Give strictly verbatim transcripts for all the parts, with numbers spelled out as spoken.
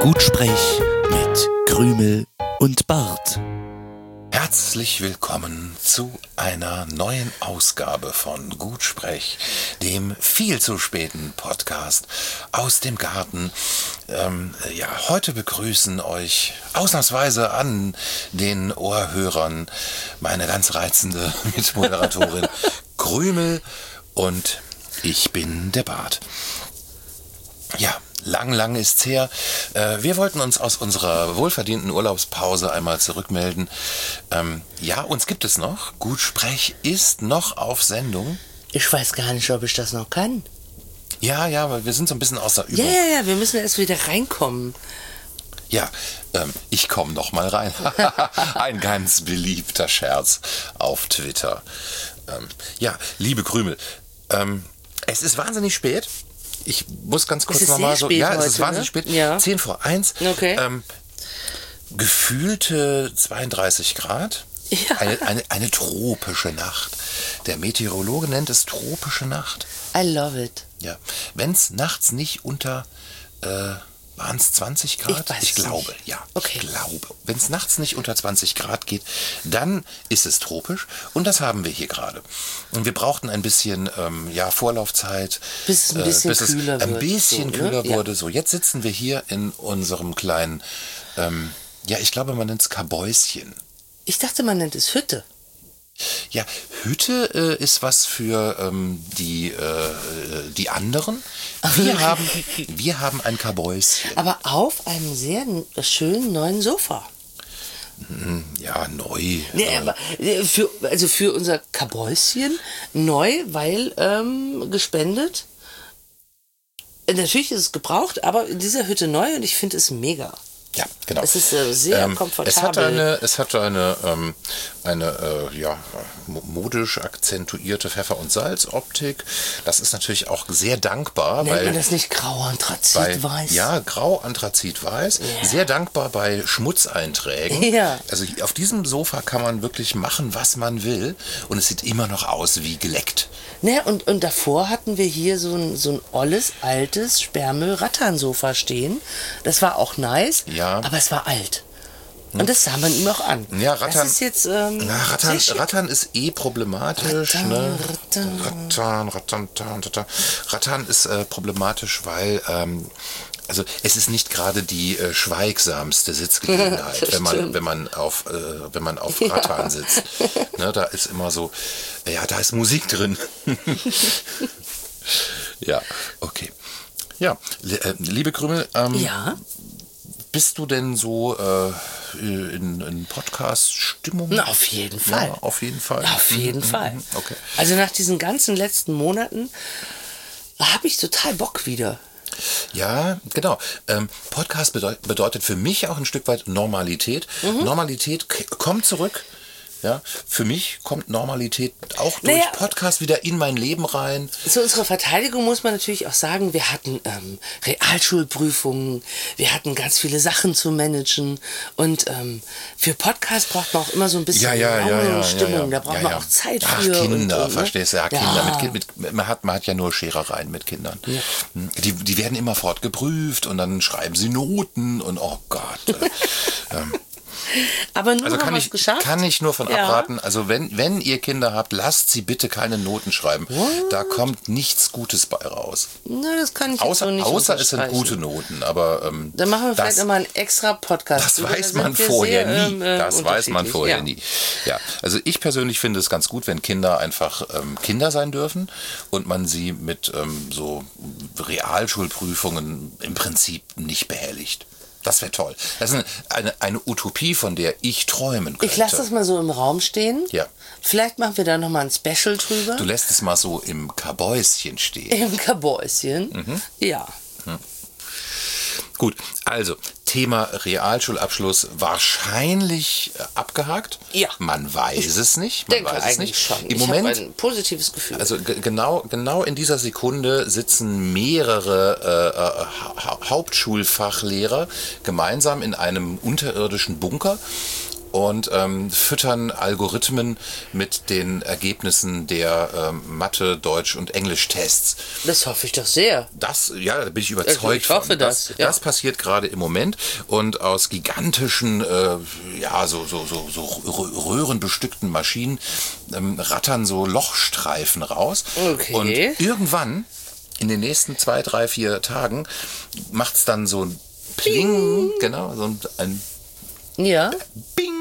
Gutsprech mit Krümel und Bart. Herzlich willkommen zu einer neuen Ausgabe von Gutsprech, dem viel zu späten Podcast aus dem Garten. Ähm, ja, heute begrüßen euch ausnahmsweise an den Ohrhörern meine ganz reizende Mitmoderatorin Krümel und ich bin der Bart. Ja, lang, lang ist's her. Äh, wir wollten uns aus unserer wohlverdienten Urlaubspause einmal zurückmelden. Ähm, ja, uns gibt es noch. Gutsprech ist noch auf Sendung. Ich weiß gar nicht, ob ich das noch kann. Ja, ja, weil wir sind so ein bisschen außer Übung. Ja, ja, ja, wir müssen erst wieder reinkommen. Ja, ähm, ich komme noch mal rein. Ein ganz beliebter Scherz auf Twitter. Ähm, ja, liebe Krümel, ähm, es ist wahnsinnig spät. Ich muss ganz kurz nochmal so. Ja, es ist wahnsinnig spät. Ja. Zehn vor eins. Okay. Ähm, gefühlte zweiunddreißig Grad. Ja. Eine, eine, eine tropische Nacht. Der Meteorologe nennt es tropische Nacht. I love it. Ja. Wenn es nachts nicht unter, äh, waren es zwanzig Grad? Ich weiß ich glaube, nicht. ja. Okay. Ich glaube. Wenn es nachts nicht unter zwanzig Grad geht, dann ist es tropisch. Und das haben wir hier gerade. Und wir brauchten ein bisschen ähm, ja, Vorlaufzeit. Bis es ein bisschen äh, bis kühler es ein wird, bisschen so, ne? kühler Ja. wurde. So, jetzt sitzen wir hier in unserem kleinen, ähm, ja, ich glaube, man nennt es Kabäuschen. Ich dachte, man nennt es Hütte. Ja, Hütte äh, ist was für ähm, die, äh, die anderen. Wir haben, wir haben ein Kabäuschen. Aber auf einem sehr n- schönen neuen Sofa. Ja, neu. Nee, äh, aber äh, für, also für unser Kabäuschen neu, weil ähm, gespendet. Äh, Natürlich ist es gebraucht, aber in dieser Hütte neu und ich finde es mega. Ja, genau. Es ist äh, sehr Ähm, komfortabel. Es hat eine, es hat eine, ähm, eine äh, ja, mo- modisch akzentuierte Pfeffer- und Salzoptik. Das ist natürlich auch sehr dankbar, Nennt weil man das nicht grau bei, Anthrazit-Weiß? ja, grau Anthrazit-Weiß. Sehr dankbar bei Schmutzeinträgen. Ja. Also auf diesem Sofa kann man wirklich machen, was man will. Und es sieht immer noch aus wie geleckt. Ne, und, und davor hatten wir hier so ein, so ein olles, altes Sperrmüll-Rattan-Sofa stehen. Das war auch nice, Ja. aber es war alt. Und das sah man ihm auch an. Ja, Rattan, Das ist jetzt ähm, na, Rattan, sehr schick. Rattan ist eh problematisch. Rattan, ne? Rattan. Rattan, Rattan, Rattan, Rattan. Rattan ist äh, problematisch, weil ähm, also es ist nicht gerade die äh, schweigsamste Sitzgelegenheit, Das wenn man stimmt. wenn man auf äh, wenn man auf Ja. Rattan sitzt. Ne, da ist immer so, ja, da ist Musik drin. Ja, okay. Ja, li- äh, liebe Krümel, ähm, Ja, bist du denn so äh, in, in Podcast-Stimmung? na, auf jeden Fall. Ja, auf jeden Fall. Auf jeden Mhm, Fall. mhm, Okay. Also nach diesen ganzen letzten Monaten habe ich total Bock wieder. Ja, genau. Ähm, Podcast bedeu- bedeutet für mich auch ein Stück weit Normalität. Mhm. Normalität k- kommt zurück. Ja, für mich kommt Normalität auch durch Naja. Podcast wieder in mein Leben rein. Zu unserer Verteidigung muss man natürlich auch sagen, wir hatten ähm, Realschulprüfungen, wir hatten ganz viele Sachen zu managen und ähm, für Podcast braucht man auch immer so ein bisschen Laune und Stimmung, da braucht ja, man ja. auch Zeit Ach, für. Kinder, und, und, ne? verstehst du? Ja, Kinder. Ja. Mit, Kind- mit, man, hat, man hat ja nur Scherereien mit Kindern. Die, die werden immer fortgeprüft und dann schreiben sie Noten und oh Gott. äh, ähm, Aber nun Also haben kann wir ich, es geschafft. kann ich nur von Ja. abraten. Also wenn, wenn ihr Kinder habt, lasst sie bitte keine Noten schreiben. Da kommt nichts Gutes bei raus. Na, das kann ich jetzt Außer, so nicht außer es sind unterstreichen. gute Noten. Aber ähm, Dann machen wir vielleicht das, immer einen extra Podcast. das drüber. weiß Da man sind wir vorher sehr, nie. ähm, äh, Das weiß man unterschiedlich. vorher Ja. nie. Ja, also ich persönlich finde es ganz gut, wenn Kinder einfach ähm, Kinder sein dürfen und man sie mit ähm, so Realschulprüfungen im Prinzip nicht behelligt. Das wäre toll. Das ist eine, eine, eine Utopie, von der ich träumen könnte. Ich lasse das mal so im Raum stehen. Ja. Vielleicht machen wir da nochmal ein Special drüber. Du lässt es mal so im Kabäuschen stehen. Im Kabäuschen. Mhm. Ja. Gut, also Thema Realschulabschluss wahrscheinlich äh, abgehakt. Ja. Man weiß es nicht. Man Denke weiß es eigentlich nicht. schon. Im ich Moment, habe ein positives Gefühl. also g- genau, genau in dieser Sekunde sitzen mehrere äh, ha Hauptschulfachlehrer gemeinsam in einem unterirdischen Bunker und ähm, füttern Algorithmen mit den Ergebnissen der ähm, Mathe-, Deutsch- und Englisch-Tests. Das hoffe ich doch sehr. Das, ja, da bin ich überzeugt ich hoffe von. Das, das, ja. das passiert gerade im Moment und aus gigantischen, äh, ja, so, so, so, so röhrenbestückten Maschinen ähm, rattern so Lochstreifen raus. Okay. Und irgendwann, in den nächsten zwei, drei, vier Tagen, macht's dann so ein Pling, Pling. Genau, so ein, ein ja. Bing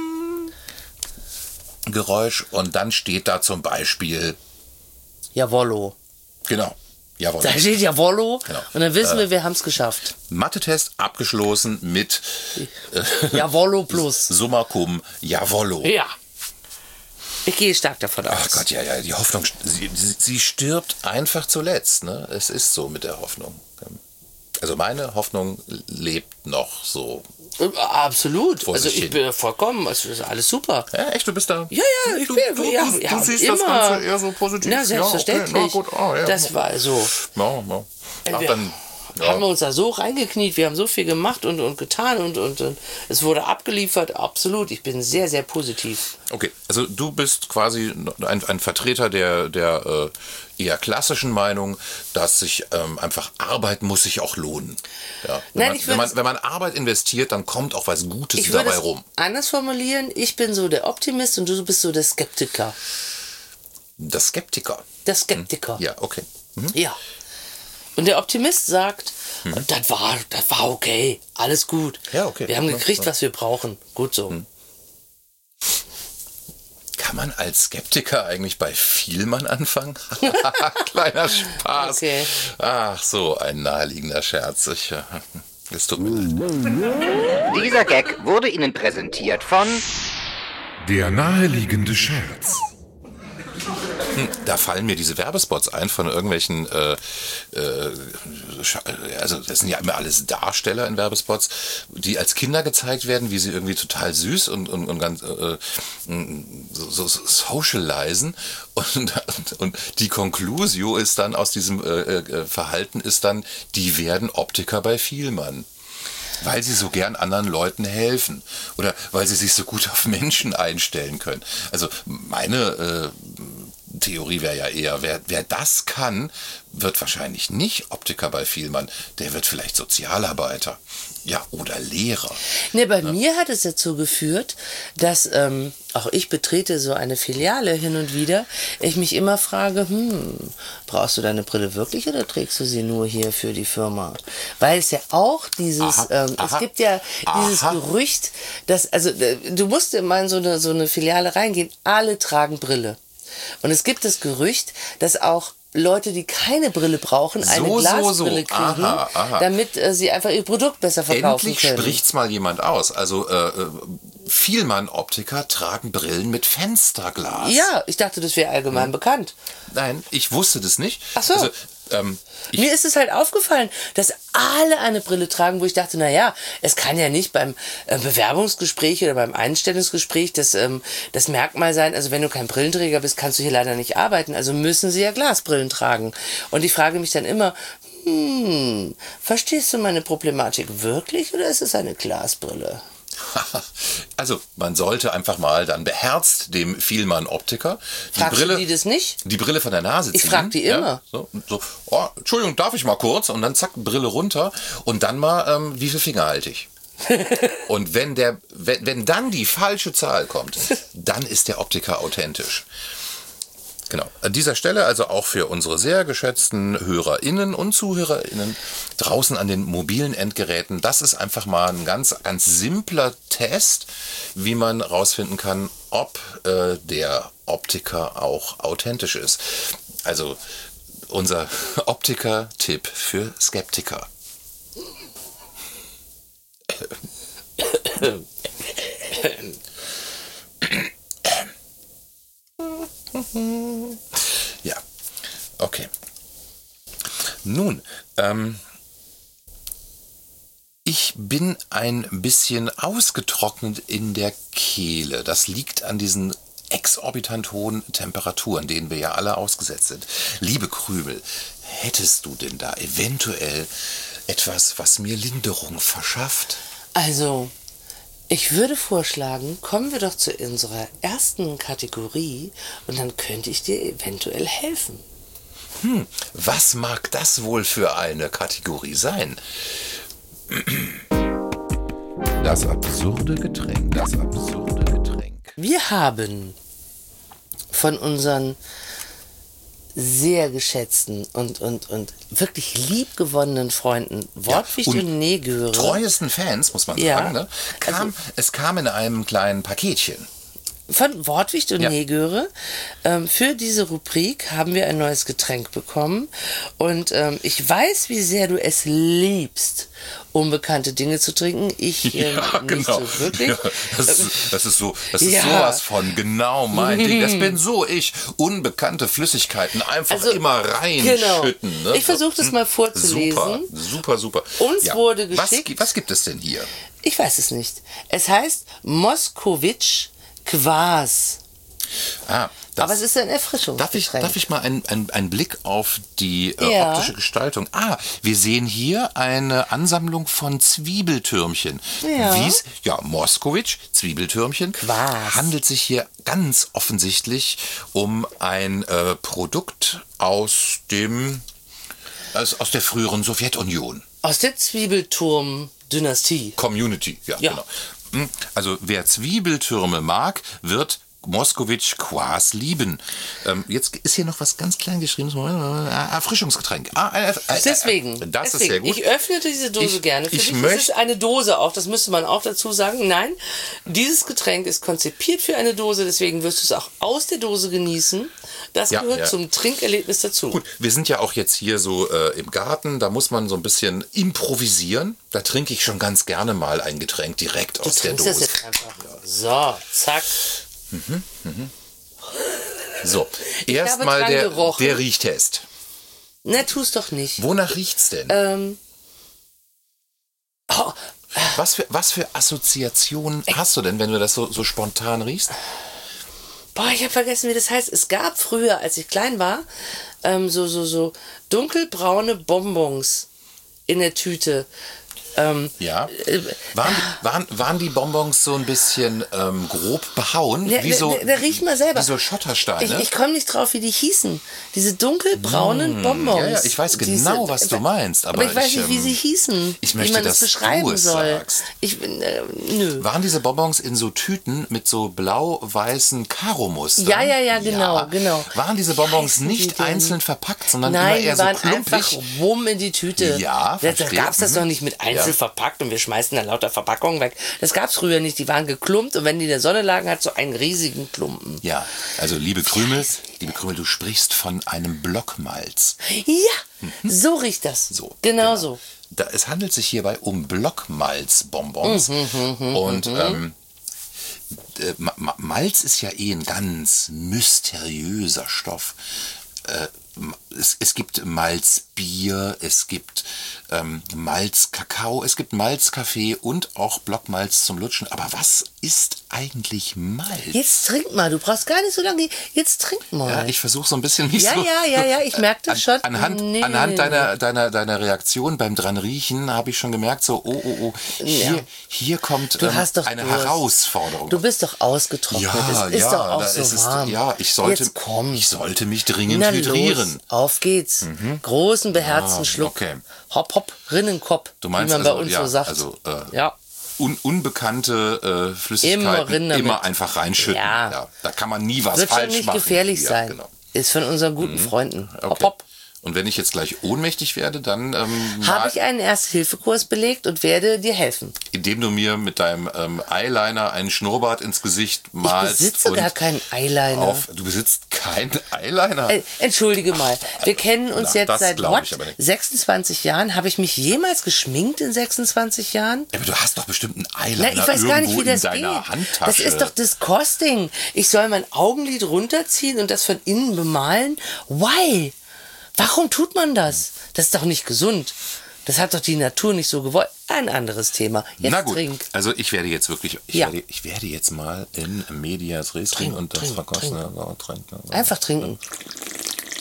Geräusch und dann steht da zum Beispiel Jawollo. Genau. Jawollo. Da steht Jawollo Genau. Und dann wissen äh, wir, wir haben es geschafft. Mathe-Test abgeschlossen mit äh, Jawollo plus. Summa cum Jawollo. Ja. Ich gehe stark davon aus. Ach Gott, ja, ja, die Hoffnung, sie, sie stirbt einfach zuletzt. Ne? Es ist so mit der Hoffnung. Also meine Hoffnung lebt noch so. Absolut. Also ich bin vollkommen, also das ist alles super. Ja, echt, du bist da? Ja, ja, ich du, bin, du, ja, du, ja, du siehst immer. das Ganze eher so positiv. Na, selbstverständlich. Ja, okay. Na, gut. Oh, ja. Das war so. Ja, ja. Ach, wir dann, ja. haben wir uns da so reingekniet, wir haben so viel gemacht und, und getan und, und, und es wurde abgeliefert, absolut. Ich bin sehr, sehr positiv. Okay, also du bist quasi ein, ein Vertreter der, der äh, eher klassischen Meinung, dass sich ähm, einfach Arbeit muss sich auch lohnen. Ja, wenn, Nein, man, ich wenn, man, wenn man Arbeit investiert, dann kommt auch was Gutes ich dabei würde es rum. anders formulieren, ich bin so der Optimist und du bist so der Skeptiker. Der Skeptiker? Der Skeptiker. Ja, okay. Mhm. Ja. Und der Optimist sagt, hm. das war, das war okay, alles gut. Ja, okay. Wir haben gekriegt, was wir brauchen. Gut so. Hm. Kann man als Skeptiker eigentlich bei Vielmann anfangen? Kleiner Spaß. Okay. Ach so, ein naheliegender Scherz. Ich, es tut mir leid. Dieser Gag wurde Ihnen präsentiert von Der naheliegende Scherz. Da fallen mir diese Werbespots ein von irgendwelchen, äh, äh, also das sind ja immer alles Darsteller in Werbespots, die als Kinder gezeigt werden, wie sie irgendwie total süß und, und, und ganz äh, so, so socialisen und, und, und die Conclusio ist dann aus diesem äh, äh, Verhalten ist dann, die werden Optiker bei Vielmann. Weil sie so gern anderen Leuten helfen oder weil sie sich so gut auf Menschen einstellen können. Also meine äh, Theorie wäre ja eher, wer, wer das kann, wird wahrscheinlich nicht Optiker bei Vielmann, der wird vielleicht Sozialarbeiter, ja, oder Lehrer. Ne, bei ja. mir hat es dazu geführt, dass ähm, auch ich betrete so eine Filiale hin und wieder, ich mich immer frage, hm, brauchst du deine Brille wirklich oder trägst du sie nur hier für die Firma? Weil es ja auch dieses, aha, ähm, aha, es gibt ja dieses aha. Gerücht, dass, also du musst immer in so eine, so eine Filiale reingehen, alle tragen Brille. Und es gibt das Gerücht, dass auch Leute, die keine Brille brauchen, eine so, Glasbrille so, so. kriegen, aha, aha. damit äh, sie einfach ihr Produkt besser verkaufen Endlich können. Endlich spricht's mal jemand aus. Also äh, Vielmann-Optiker tragen Brillen mit Fensterglas. Ja, ich dachte, das wäre allgemein hm. bekannt. Nein, ich wusste das nicht. Ach so. Also, ähm, Mir ist es halt aufgefallen, dass alle eine Brille tragen, wo ich dachte, naja, es kann ja nicht beim äh, Bewerbungsgespräch oder beim Einstellungsgespräch das, ähm, das Merkmal sein, also wenn du kein Brillenträger bist, kannst du hier leider nicht arbeiten, also müssen sie ja Glasbrillen tragen. Und ich frage mich dann immer, hm, verstehst du meine Problematik wirklich oder ist es eine Glasbrille? Also, man sollte einfach mal dann beherzt dem Vielmann-Optiker die Fragst Brille, du die das nicht? die Brille von der Nase ziehen. Ich frag die immer. Ja, so, so, oh, Entschuldigung, darf ich mal kurz? Und dann zack, Brille runter und dann mal, ähm, wie viel Finger halte ich? Und wenn, der, wenn, wenn dann die falsche Zahl kommt, dann ist der Optiker authentisch. Genau. An dieser Stelle also auch für unsere sehr geschätzten HörerInnen und ZuhörerInnen draußen an den mobilen Endgeräten. Das ist einfach mal ein ganz, ganz simpler Test, wie man rausfinden kann, ob äh, der Optiker auch authentisch ist. Also unser Optiker-Tipp für Skeptiker. Ja, okay. Nun, ähm, ich bin ein bisschen ausgetrocknet in der Kehle. Das liegt an diesen exorbitant hohen Temperaturen, denen wir ja alle ausgesetzt sind. Liebe Krümel, hättest du denn da eventuell etwas, was mir Linderung verschafft? Also, Ich würde vorschlagen, kommen wir doch zu unserer ersten Kategorie und dann könnte ich dir eventuell helfen. Hm, was mag das wohl für eine Kategorie sein? Das absurde Getränk, das absurde Getränk. Wir haben von unseren sehr geschätzten und, und, und wirklich liebgewonnenen Freunden Wortwicht ja, und, und Negöre. Treuesten Fans, muss man ja, sagen, ne? kam, also, es kam in einem kleinen Paketchen. Von Wortwicht und ja. Negöre. Ähm, für diese Rubrik haben wir ein neues Getränk bekommen. Und ähm, ich weiß, wie sehr du es liebst, unbekannte Dinge zu trinken. Ich ähm, ja, nicht genau. so wirklich. Ja, das, ist, das ist so, das ist ja. sowas von genau mein Ding. Das bin so ich. Unbekannte Flüssigkeiten einfach also, immer reinschütten. Genau. Ne? Ich versuche das mal vorzulesen. Super, super, super. Uns ja. wurde geschickt. Was, was gibt es denn hier? Ich weiß es nicht. Es heißt Moskowitsch Quas. Ah, das, aber es ist ein Erfrischungsgetränk. Darf ich, darf ich mal einen ein Blick auf die äh, ja. optische Gestaltung? Ah, wir sehen hier eine Ansammlung von Zwiebeltürmchen. Ja. Wie's, ja, Moskowitsch, Zwiebeltürmchen. Quas. Handelt sich hier ganz offensichtlich um ein äh, Produkt aus dem aus, aus der früheren Sowjetunion. Aus der Zwiebelturm-Dynastie. Community, ja, ja. genau. Also wer Zwiebeltürme mag, wird Moskowitsch Quas lieben. Ähm, jetzt ist hier noch was ganz klein geschrieben. Erfrischungsgetränk. Ah, äh, äh, Deswegen. Das Deswegen. ist sehr gut. Ich öffne diese Dose ich, gerne für ich dich. Möcht- Es ist eine Dose auch, das müsste man auch dazu sagen. Nein, dieses Getränk ist konzipiert für eine Dose, deswegen wirst du es auch aus der Dose genießen. Das ja, gehört ja. zum Trinkerlebnis dazu. Gut, wir sind ja auch jetzt hier so äh, im Garten, da muss man so ein bisschen improvisieren. Da trinke ich schon ganz gerne mal ein Getränk direkt du aus der Dose. Das jetzt einfach. So, zack. Mhm, mhm. So, erstmal der, der Riechtest. Na, tu's doch nicht. Wonach riecht's denn? Ähm. Oh. Was für, was für Assoziationen Ä hast du denn, wenn du das so, so spontan riechst? Boah, ich habe vergessen, wie das heißt. Es gab früher, als ich klein war, ähm, so, so, so dunkelbraune Bonbons in der Tüte. Ähm, ja. Waren die, waren, waren die Bonbons so ein bisschen ähm, grob behauen? Ja, wie so, da, da riech mal selber. Wie so Schottersteine? Ich, ich komme nicht drauf, wie die hießen. Diese dunkelbraunen mmh, Bonbons. Ja, ja, ich weiß genau, Diese, was du meinst. Aber, aber ich weiß ich, nicht, wie ähm, sie hießen. Ich möchte, wie man dass das beschreiben du es soll. sagst. Ich, äh, nö. Waren diese Bonbons in so Tüten mit so blau-weißen Karomustern? Ja, ja, ja, genau, ja. genau. Waren diese Bonbons nicht einzeln verpackt, sondern Nein, immer eher die waren so klumpig? einfach wumm in die Tüte. Ja, Da, da gab es das mhm. doch nicht mit einzeln ja. verpackt und wir schmeißen da lauter Verpackungen weg. Das gab es früher nicht. Die waren geklumpt und wenn die in der Sonne lagen, hat so einen riesigen Klumpen. Ja, also liebe Krümel, liebe Krümel, du sprichst von einem Blockmalz. Ja, mhm. so riecht das. So, genau, genau so. so. Da, es handelt sich hierbei um Blockmalzbonbons. Mhm, mhm, und mhm. ähm, äh, Malz ist ja eh ein ganz mysteriöser Stoff. Äh, es, es gibt Malzbier, es gibt ähm, Malzkakao, es gibt Malzkaffee und auch Blockmalz zum Lutschen. Aber was ist eigentlich Malz? Jetzt trink mal, du brauchst gar nicht so lange. Jetzt trink mal. Ja, ich versuche so ein bisschen mich ja, so... Ja, ja, ja, ich merke das schon. An, anhand nee, anhand nee, deiner, nee. deiner, deiner Reaktion beim dran riechen habe ich schon gemerkt, so, oh, oh, oh, hier, ja. hier kommt du ähm, hast doch eine Durst. Herausforderung. Du bist doch ausgetrocknet. Ja, es ist ja, doch auch da so ist es, warm. ja, ich sollte, Jetzt komm. ich sollte mich dringend Na hydrieren. Los, auf geht's. Mhm. Großen, beherzten ah, Schluck. Okay. Hopp, hopp, Rinnenkopf, du meinst wie man also, bei uns ja, so sagt. Also, äh, ja. un, unbekannte äh, Flüssigkeiten immer, immer einfach reinschütten. Ja. Ja, da kann man nie was Wird falsch schon nicht machen. gefährlich ja, sein. Genau. Ist von unseren guten mhm. Freunden. Okay. Hopp, hopp. Und wenn ich jetzt gleich ohnmächtig werde, dann... Ähm, habe ich einen Erste-Hilfe-Kurs belegt und werde dir helfen. Indem du mir mit deinem ähm, Eyeliner einen Schnurrbart ins Gesicht malst. Ich besitze gar keinen Eyeliner. Auf, du besitzt keinen Eyeliner? Äh, entschuldige mal, wir kennen uns Na, jetzt seit what, ich aber nicht. sechsundzwanzig Jahren. Habe ich mich jemals geschminkt in sechsundzwanzig Jahren? Ja, aber du hast doch bestimmt einen Eyeliner Na, ich weiß gar nicht, wie das in deiner geht. Handtasche. Das ist doch Disgusting. Ich soll mein Augenlid runterziehen und das von innen bemalen? Why? Warum tut man das? Das ist doch nicht gesund. Das hat doch die Natur nicht so gewollt. Ein anderes Thema. Jetzt Na gut, trink. also ich werde jetzt wirklich, ich, ja. werde, ich werde jetzt mal in Medias Res gehen und das trink, verkosten. trink. Ja, trinken. Einfach trinken.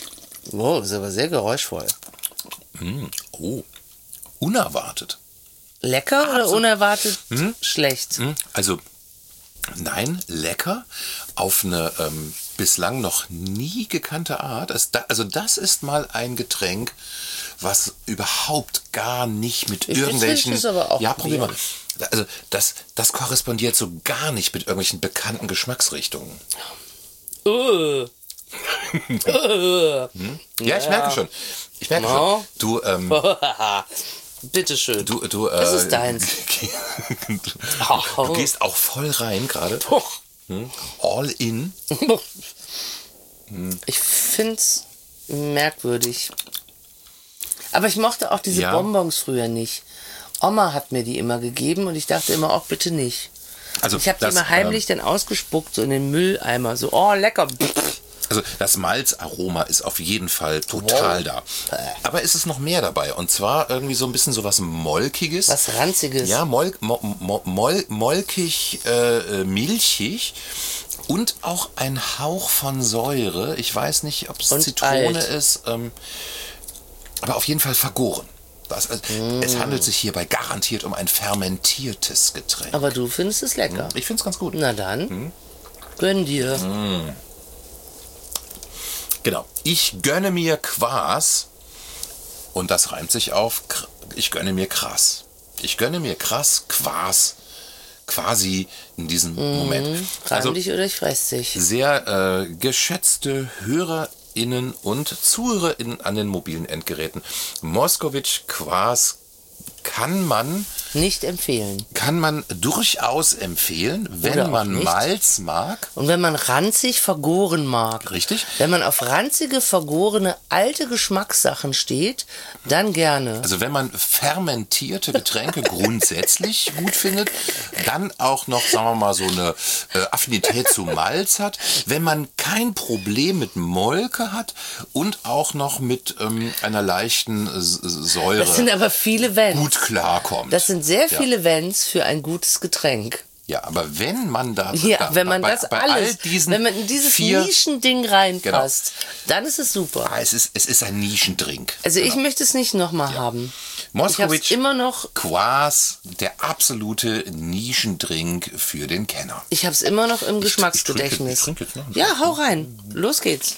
Wow, ist aber sehr geräuschvoll. Mm, oh, unerwartet. Lecker oder Absolut. unerwartet Hm? schlecht? Hm? Also, nein, lecker auf eine ähm, bislang noch nie gekannte Art. Es, da, also das ist mal ein Getränk, was überhaupt gar nicht mit Ich irgendwelchen... finde es aber auch ja, probier mal. Bier. Also das, das korrespondiert so gar nicht mit irgendwelchen bekannten Geschmacksrichtungen. Uh. uh. Hm? Ja, ich merke schon. Ich merke No. schon. Du, ähm, Bitteschön. du, du, äh, Das ist deins. du, du gehst auch voll rein gerade. Hm? All in. Ich find's merkwürdig. Aber ich mochte auch diese Ja. Bonbons früher nicht. Oma hat mir die immer gegeben und ich dachte immer, auch bitte nicht. Also Ich habe die das, immer heimlich dann ausgespuckt, so in den Mülleimer. So, oh, lecker. Also das Malzaroma ist auf jeden Fall total da. Aber es ist noch mehr dabei. Und zwar irgendwie so ein bisschen so was Molkiges. Was Ranziges. Ja, mol, mo, mo, mol, molkig, äh, milchig. Und auch ein Hauch von Säure. Ich weiß nicht, ob es Und Zitrone alt. ist. Ähm, aber auf jeden Fall vergoren. Das, also, Mm. Es handelt sich hierbei garantiert um ein fermentiertes Getränk. Aber du findest es lecker. Ich finde es ganz gut. Na dann, gönn dir. Genau. Ich gönne mir Quas. Und das reimt sich auf, kr- ich gönne mir krass. Ich gönne mir krass Quas. Quasi in diesem Moment. Reim Also dich oder ich fress dich. sehr äh, geschätzte HörerInnen und ZuhörerInnen an den mobilen Endgeräten. Moskowitsch Quas kann man Nicht empfehlen. kann man durchaus empfehlen, wenn Oder auch man nicht. Malz mag. Und wenn man ranzig vergoren mag. Richtig. Wenn man auf ranzige, vergorene, alte Geschmackssachen steht, dann gerne. Also wenn man fermentierte Getränke grundsätzlich gut findet, dann auch noch, sagen wir mal, so eine äh, Affinität zu Malz hat, wenn man kein Problem mit Molke hat und auch noch mit ähm, einer leichten äh, Säure Das sind aber viele Wenns. gut klarkommt. Das sind sehr Ja. viele Wenns für ein gutes Getränk. Ja, aber wenn man da... Ja, da wenn man bei, das bei alles, all diesen wenn man in dieses vier, Nischending reinpasst, dann ist es super. Ah, es ist, es ist ein Nischendrink. Also ich Genau. möchte es nicht nochmal haben. Ich habe Moskowitsch immer noch, Quas, der absolute Nischendrink für den Kenner. ich habe es immer noch im Ich Geschmacksgedächtnis. trinke- ich trinke jetzt noch. Ja, hau rein. Los geht's.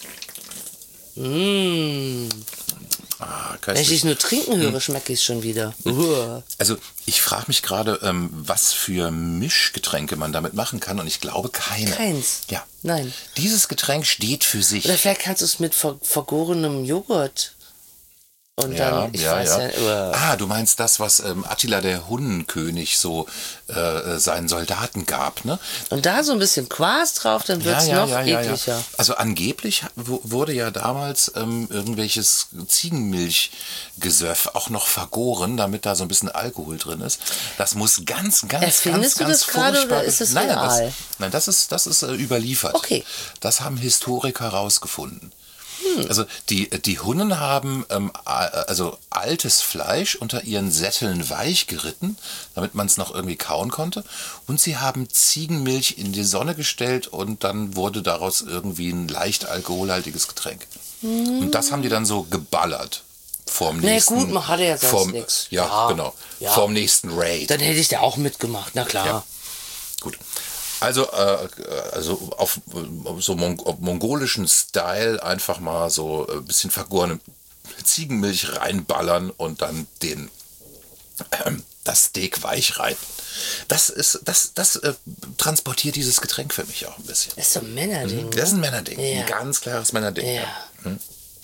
Mmh. Ah, Wenn ich köstlich. dich nur trinken höre, schmecke ich es schon wieder. Uah. Also ich frage mich gerade, ähm, was für Mischgetränke man damit machen kann, und ich glaube keine. Keins. Ja. Nein. Dieses Getränk steht für sich. Oder vielleicht kannst du es mit ver vergorenem Joghurt. Und Ja, dann, ich ja, weiß ja. ja, uah. Ah, du meinst das, was ähm, Attila der Hunnenkönig so äh, seinen Soldaten gab, ne? Und da so ein bisschen Quas drauf, dann wird es noch ekliger. Also angeblich w- wurde ja damals ähm, irgendwelches Ziegenmilchgesöff auch noch vergoren, damit da so ein bisschen Alkohol drin ist. Das muss ganz, ganz, Erfindest du ganz, das ganz gerade furchtbar... oder ist es nein, nein, real? das, nein, das ist, das ist äh, überliefert. Okay. Das haben Historiker rausgefunden. Also die, die Hunnen haben ähm, a- also altes Fleisch unter ihren Sätteln weich geritten, damit man es noch irgendwie kauen konnte. Und sie haben Ziegenmilch in die Sonne gestellt und dann wurde daraus irgendwie ein leicht alkoholhaltiges Getränk. Und das haben die dann so geballert. Vorm Na nächsten, gut, man hatte ja sonst vorm, nix. Ja, Ja, genau. ja. Vorm nächsten Raid. Dann hätte ich da auch mitgemacht, na klar. Ja. Gut. Also, äh, also auf, auf so Mong auf mongolischen Style einfach mal so ein bisschen vergorene Ziegenmilch reinballern und dann den ähm, das Steak weich reiten. Das ist, das, das äh, transportiert dieses Getränk für mich auch ein bisschen. Das ist so ein Männerding. Das ist ein Männerding, Ja. ein ganz klares Männerding. Ja. Hm?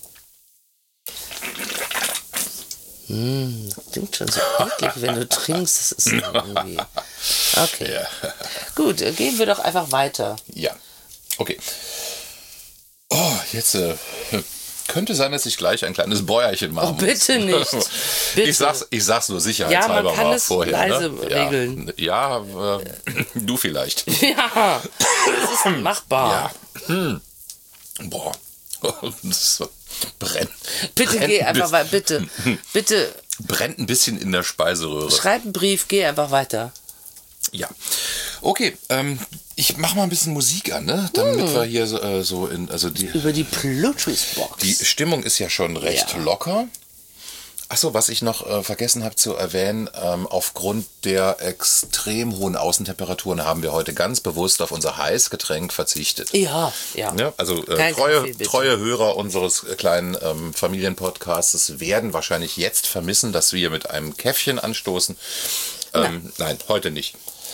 Mm, das klingt schon so eklig, wenn du trinkst. Das ist irgendwie... Okay. Ja. Gut, äh, gehen wir doch einfach weiter. Ja, okay. Oh, jetzt äh, könnte sein, dass ich gleich ein kleines Bäuerchen mache. Oh, bitte nicht. Bitte. Ich sag's, ich sag's nur sicherheitshalber Ja, man kann mal es vorher. leise ne? regeln. Ja, ja äh, du vielleicht. Ja, das ist machbar. Ja. Hm. Boah. Das brennt. Bitte brennt geh ein einfach bisschen- weiter. Bitte, bitte Brennt ein bisschen in der Speiseröhre. schreib einen Brief, geh einfach weiter. Ja. Okay, ähm, ich mach mal ein bisschen Musik an, ne? Damit wir hier so, äh, so in, also die, Über die Bluetooth-Box. die Stimmung ist ja schon recht Ja. locker. Achso, was ich noch äh, vergessen habe zu erwähnen, ähm, aufgrund der extrem hohen Außentemperaturen haben wir heute ganz bewusst auf unser Heißgetränk verzichtet. Ja, ja. ja also äh, Kein treue, Kaffee, bitte. treue Hörer unseres äh, kleinen ähm, Familienpodcasts werden wahrscheinlich jetzt vermissen, dass wir mit einem Käffchen anstoßen. Ähm, nein, heute nicht.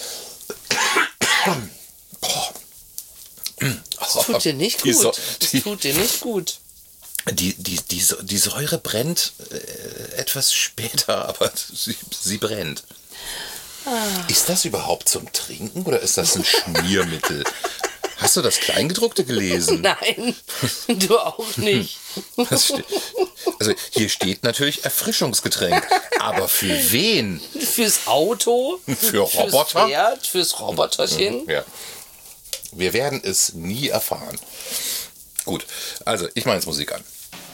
Boah. Das tut dir nicht Die gut. So- Das die- tut dir nicht gut. Die, die, die, So- die Säure brennt äh, etwas später, aber sie, sie brennt. Ist das überhaupt zum Trinken oder ist das ein Schmiermittel? Hast du das Kleingedruckte gelesen? Nein, du auch nicht. Das ste- also hier steht natürlich Erfrischungsgetränk, aber für wen? Fürs Auto, Für Roboter? fürs Pferd, fürs Roboterchen. Ja. Wir werden es nie erfahren. Gut, also ich mache jetzt Musik an.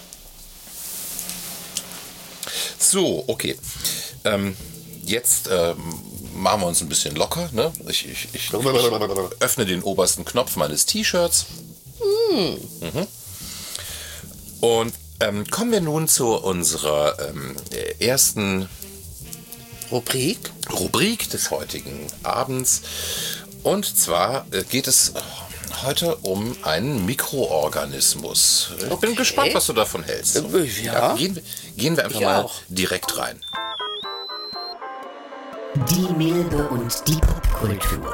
So, okay. Ähm, jetzt ähm, machen wir uns ein bisschen locker. Ne? Ich, ich, ich, ich öffne den obersten Knopf meines T-Shirts. Mhm. Und ähm, kommen wir nun zu unserer ähm, ersten Rubrik. Rubrik des heutigen Abends. Und zwar äh, geht es heute um einen Mikroorganismus. Ich bin Okay. gespannt, was du davon hältst. Äh, ja. gehen, wir, gehen wir einfach Ich mal auch. direkt rein. Die Milbe und die Popkultur.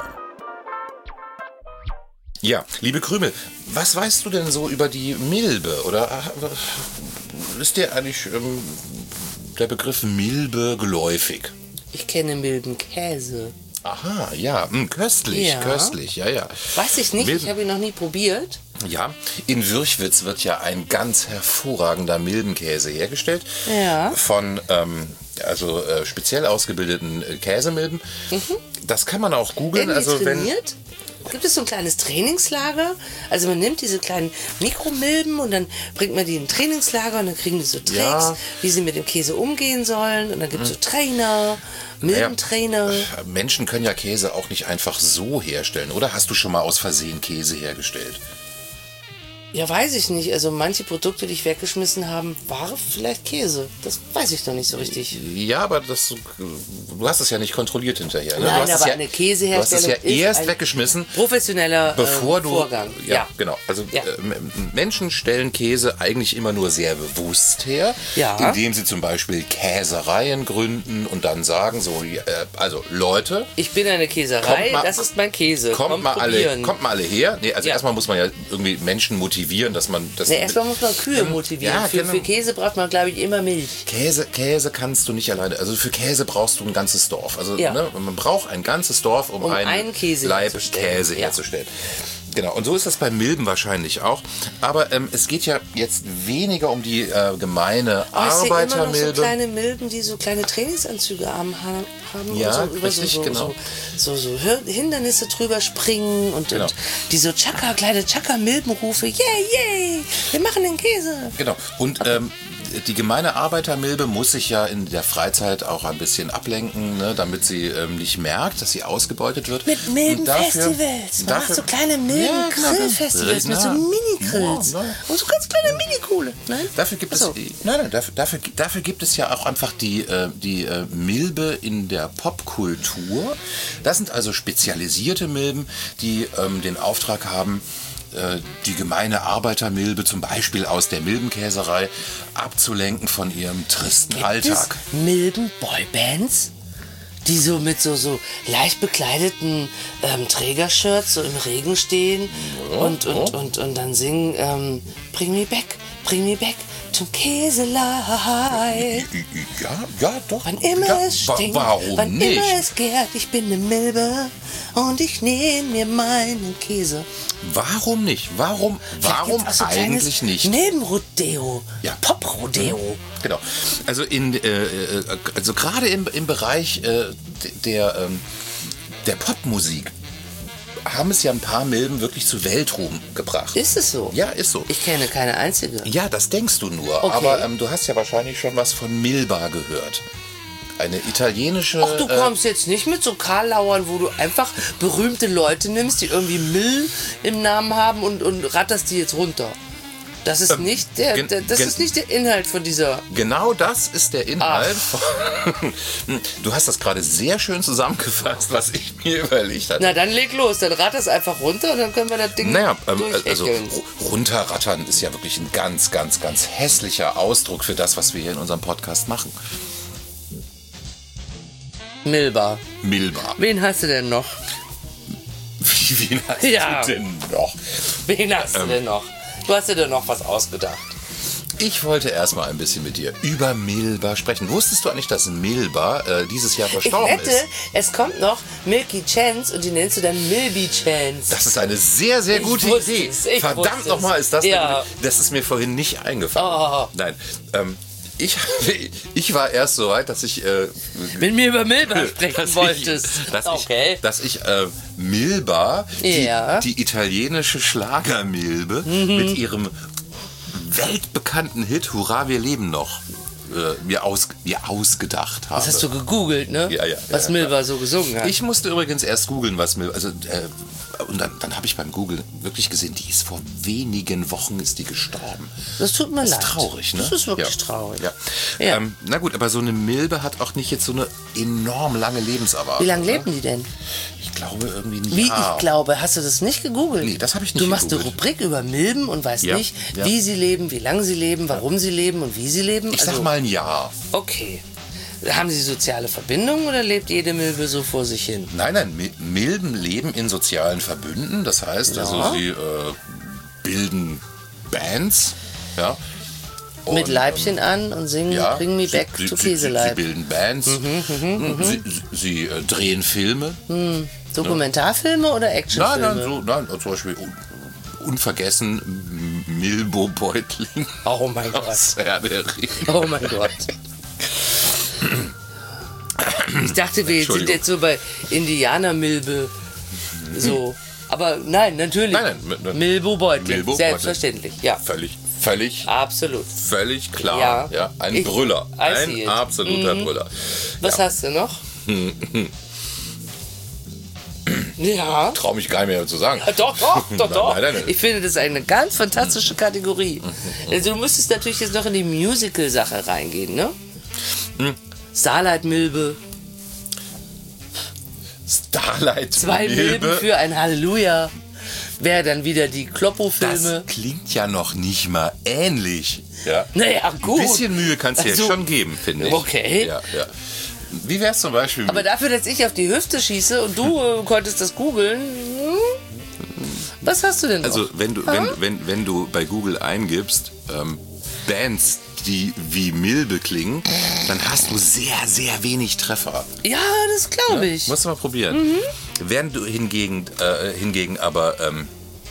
Ja, liebe Krümel, was weißt du denn so über die Milbe? Oder äh, ist dir eigentlich ähm, der Begriff Milbe geläufig? Ich kenne Milbenkäse. Aha, ja, mh, köstlich, Ja. köstlich, ja, ja. Weiß ich nicht, Milben- ich habe ihn noch nie probiert. Ja, in Würchwitz wird ja ein ganz hervorragender Milbenkäse hergestellt. Ja. Von ähm, also äh, speziell ausgebildeten äh, Käsemilben. Das kann man auch googeln. Werden die Also wenn trainiert? Gibt es so ein kleines Trainingslager? Also man nimmt diese kleinen Mikromilben und dann bringt man die in ein Trainingslager und dann kriegen die so Tricks, Ja. Hm. wie sie mit dem Käse umgehen sollen. Und dann gibt es so Trainer, Milbentrainer. Menschen können ja Käse auch nicht einfach so herstellen, oder? Hast du schon mal aus Versehen Käse hergestellt? Ja, weiß ich nicht. Also manche Produkte, die ich weggeschmissen habe, waren vielleicht Käse. Das weiß ich noch nicht so richtig. Ja, aber das, du hast es ja nicht kontrolliert hinterher. Ne? Nein, du hast es aber ja, eine Du hast Käseherstellung es ja ist erst ein weggeschmissen, professioneller bevor äh, du Vorgang. Ja, Ja, genau. Also Ja. äh, M- Menschen stellen Käse eigentlich immer nur sehr bewusst her, Ja. indem sie zum Beispiel Käsereien gründen und dann sagen so, äh, also Leute, Ich bin eine Käserei, Kommt mal- das ist mein Käse. kommt Kommt mal alle, probieren. kommt mal alle her. Nee, also Ja. erstmal muss man ja irgendwie Menschen motivieren, dass man das. Nee, erstmal muss man Kühe motivieren. Ja, für, genau. für Käse braucht man, glaube ich, immer Milch. Käse, Käse kannst du nicht alleine. Also für Käse brauchst du ein ganzes Dorf. Also Ja. ne, man braucht ein ganzes Dorf, um, Um einen, einen Käse Leib herzustellen. Käse Ja. herzustellen. Genau, und so ist das bei Milben wahrscheinlich auch. Aber ähm, es geht ja jetzt weniger um die äh, gemeine Oh, ich sehe immer noch so Arbeitermilbe. kleine Milben, die so kleine Trainingsanzüge am ha- haben Ja, und so über richtig, so, so, genau. so, so, so Hir- Hindernisse drüber springen und, Genau. und die so Chaka, kleine Chaka-Milbenrufe. Yay, yay, wir machen den Käse. Genau. Und ähm, die gemeine Arbeitermilbe muss sich ja in der Freizeit auch ein bisschen ablenken, ne, damit sie ähm, nicht merkt, dass sie ausgebeutet wird. Mit Und Milbenfestivals. dafür- Man dafür- macht so kleine Ja, genau. Milben-Grillfestivals mit so Ja. Mini-Grills. Ja, ja. Und so ganz kleine Mini-Kohle. Nein? Dafür gibt Ach so. es nein, nein, dafür, dafür, dafür gibt es ja auch einfach die, äh, die äh, Milbe in der Popkultur. Das sind also spezialisierte Milben, die ähm, den Auftrag haben, äh, die gemeine Arbeitermilbe zum Beispiel aus der Milbenkäserei abzulenken von ihrem tristen Gibt Alltag. es Milben-Boybands? Die so mit so, so leicht bekleideten ähm, Trägershirts so im Regen stehen und, und, und, und dann singen ähm, Bring me back, bring me back zum Käselei. Ja, ja, doch. Wann immer ja, es wa- stinkt, warum wann nicht? immer es gärt, ich bin eine Milbe und ich nehme mir meinen Käse. Warum nicht? Warum, warum Vielleicht gibt's auch so eigentlich kleines nicht? Milbenrodeo, Ja. Pop-Rodeo. Genau. Also in äh, äh, also gerade im, im Bereich äh, der ähm, der Popmusik haben es ja ein paar Milben wirklich zu Weltruhm gebracht. Ist es so? Ja, ist so. Ich kenne keine einzige. Ja, das denkst du nur. Okay. Aber ähm, du hast ja wahrscheinlich schon was von Milba gehört. Eine italienische. Ach, du äh, kommst jetzt nicht mit so Karlauern, wo du einfach berühmte Leute nimmst, die irgendwie Mill im Namen haben und, und ratterst die jetzt runter. Das ist, ähm, nicht der, gen, der, das gen, ist nicht der Inhalt von dieser... Genau das ist der Inhalt. Von, du hast das gerade sehr schön zusammengefasst, was ich mir überlegt hatte. Na, dann leg los. Dann rat es einfach runter und dann können wir das Ding Naja, ähm, also durchhecheln. runterrattern ist ja wirklich ein ganz, ganz, ganz hässlicher Ausdruck für das, was wir hier in unserem Podcast machen. Milba. Milba. Wen hast du denn noch? Wie, wen hast Ja. du denn noch? Wen hast Ähm. du denn noch? Du hast dir doch noch was ausgedacht. Ich wollte erstmal ein bisschen mit dir über Milba sprechen. Wusstest du eigentlich, dass Milba äh, dieses Jahr Ich verstorben wette, ist? es kommt noch Milky Chance und die nennst du dann Milby Chance. Das ist eine sehr, sehr Ich gute wusste Idee. es, ich Verdammt wusste nochmal, es. ist das Ja. das ist mir vorhin nicht eingefallen. Oh. Nein, ähm, ich, ich war erst so weit, dass ich äh, Mit mir über Milba sprechen dass wolltest. Ich, dass okay. ich, dass ich äh, Milba, Ja. die, die italienische Schlagermilbe, Mhm. mit ihrem weltbekannten Hit Hurra, wir leben noch, äh, mir, aus, mir ausgedacht habe. Das hast du gegoogelt, ne? Ja, ja, Was ja, Milba so gesungen hat. Ich musste übrigens erst googeln, was Milba, also, äh, und dann, dann habe ich beim Googlen wirklich gesehen, die ist vor wenigen Wochen ist die gestorben. Das tut mir Das leid. ist traurig, ne? Das ist wirklich ja. traurig. Ja. Ja. Ähm, na gut, aber so eine Milbe hat auch nicht jetzt so eine enorm lange Lebenserwartung. Wie lange ne? leben die denn? Ich glaube irgendwie ein Wie Jahr. ich glaube, hast du das nicht gegoogelt? Nee, das habe ich nicht Du machst gegoogelt. eine Rubrik über Milben und weißt Ja, nicht, ja. wie sie leben, wie lange sie leben, warum sie leben und wie sie leben. Ich Also, sag mal ein Jahr. Okay. Haben sie soziale Verbindungen oder lebt jede Milbe so vor sich hin? Nein, nein, Mi- Milben leben in sozialen Verbünden. Das heißt, Ja. also sie äh, bilden Bands, ja. Mit Und, Leibchen an und singen ja, Bring Me sie- Back sie, to sie, sie, sie Käseleib. bilden Bands, Mhm, sie, sie, sie äh, drehen Filme. Dokumentarfilme oder Nein, Actionfilme? nein, so, nein, zum Beispiel un, unvergessen M- Milbo Beutling Oh mein Gott. aus Herr der Ringe. Oh mein Gott. Ich dachte, wir sind Entschuldigung. jetzt so bei Indianermilbe. So. Aber nein, natürlich. Nein, nein, nein. Milbo Beutling. Milbo Selbstverständlich, ja. Völlig, völlig, Absolut. völlig klar. Ja. Ja, ein Ich- Brüller. I Ein see it. absoluter Brüller. Was ja. hast du noch? Ja. Trau mich gar nicht mehr zu sagen. Doch, doch, doch, doch. Nein, nein, nein. Ich finde, das ist eine ganz fantastische Kategorie. Also du müsstest natürlich jetzt noch in die Musical-Sache reingehen, ne? Hm. Starlight Milbe, Starlight zwei Milben Milbe. für ein Halleluja. Wäre dann wieder die Das Kloppo-Filme. klingt ja noch nicht mal ähnlich. Ja. Naja, gut. Ein bisschen Mühe kannst du Also, jetzt schon geben, finde ich. okay. Ja, ja. Wie wär's zum Beispiel Aber mit, dafür, dass ich auf die Hüfte schieße und du äh, konntest das googeln, hm? Was hast du denn noch? also wenn du, wenn, wenn, wenn du bei Google eingibst, ähm, Bands, die wie Milbe klingen, dann hast du sehr, sehr wenig Treffer. Ja, das glaube ich. Musst du mal probieren. Mhm. Während du hingegen, äh, hingegen aber ähm,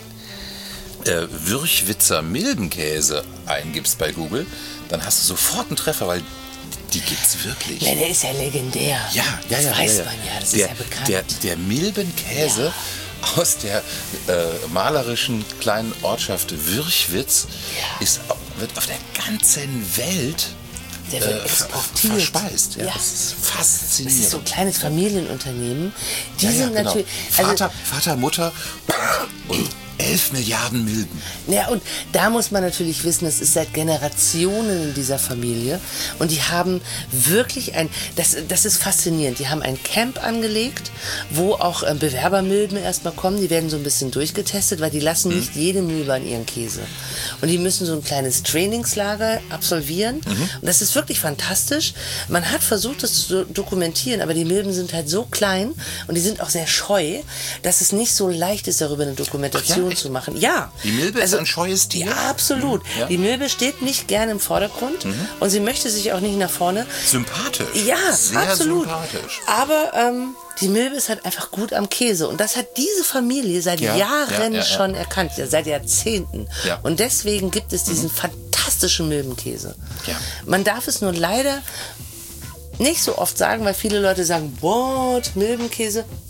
äh, Würchwitzer Milbenkäse eingibst bei Google, dann hast du sofort einen Treffer, weil die gibt's wirklich. Ja, der ist ja legendär. Ja, ja, das ja. weiß ja, ja. man ja, das der, ist ja bekannt. Der, der Milbenkäse aus der äh, malerischen kleinen Ortschaft Würchwitz Ja. ist, wird auf der ganzen Welt Der wird äh, ver- exportiert. verspeist. Ja, Ja. Das ist Das faszinierend. ist so ein kleines Familienunternehmen. Die ja, ja, sind genau. natürlich. Also, Vater, Vater, Mutter und elf Milliarden Milben. ja, und da muss man natürlich wissen, das ist seit Generationen in dieser Familie. Und die haben wirklich ein, das, das ist faszinierend, die haben ein Camp angelegt, wo auch ähm, Bewerbermilben erstmal kommen. Die werden so ein bisschen durchgetestet, weil die lassen Mhm. nicht jede Milbe an ihren Käse. Und die müssen so ein kleines Trainingslager absolvieren. Mhm. Und das ist wirklich fantastisch. Man hat versucht, das zu dokumentieren, aber die Milben sind halt so klein und die sind auch sehr scheu, dass es nicht so leicht ist, darüber eine Dokumentation Ach ja, echt? zu machen. Ja. Die Milbe ist ein scheues Tier? Ja, absolut. Mhm, ja. Die Milbe steht nicht gerne im Vordergrund und sie möchte sich auch nicht nach vorne. Sympathisch. Ja, Sehr absolut. sympathisch. Aber ähm, die Milbe ist halt einfach gut am Käse. Und das hat diese Familie seit Ja, Jahren ja, ja, ja. schon erkannt, ja, seit Jahrzehnten. Ja. Und deswegen gibt es diesen fantastischen Milbenkäse. Ja. Man darf es nur leider nicht so oft sagen, weil viele Leute sagen, what, Milbenkäse?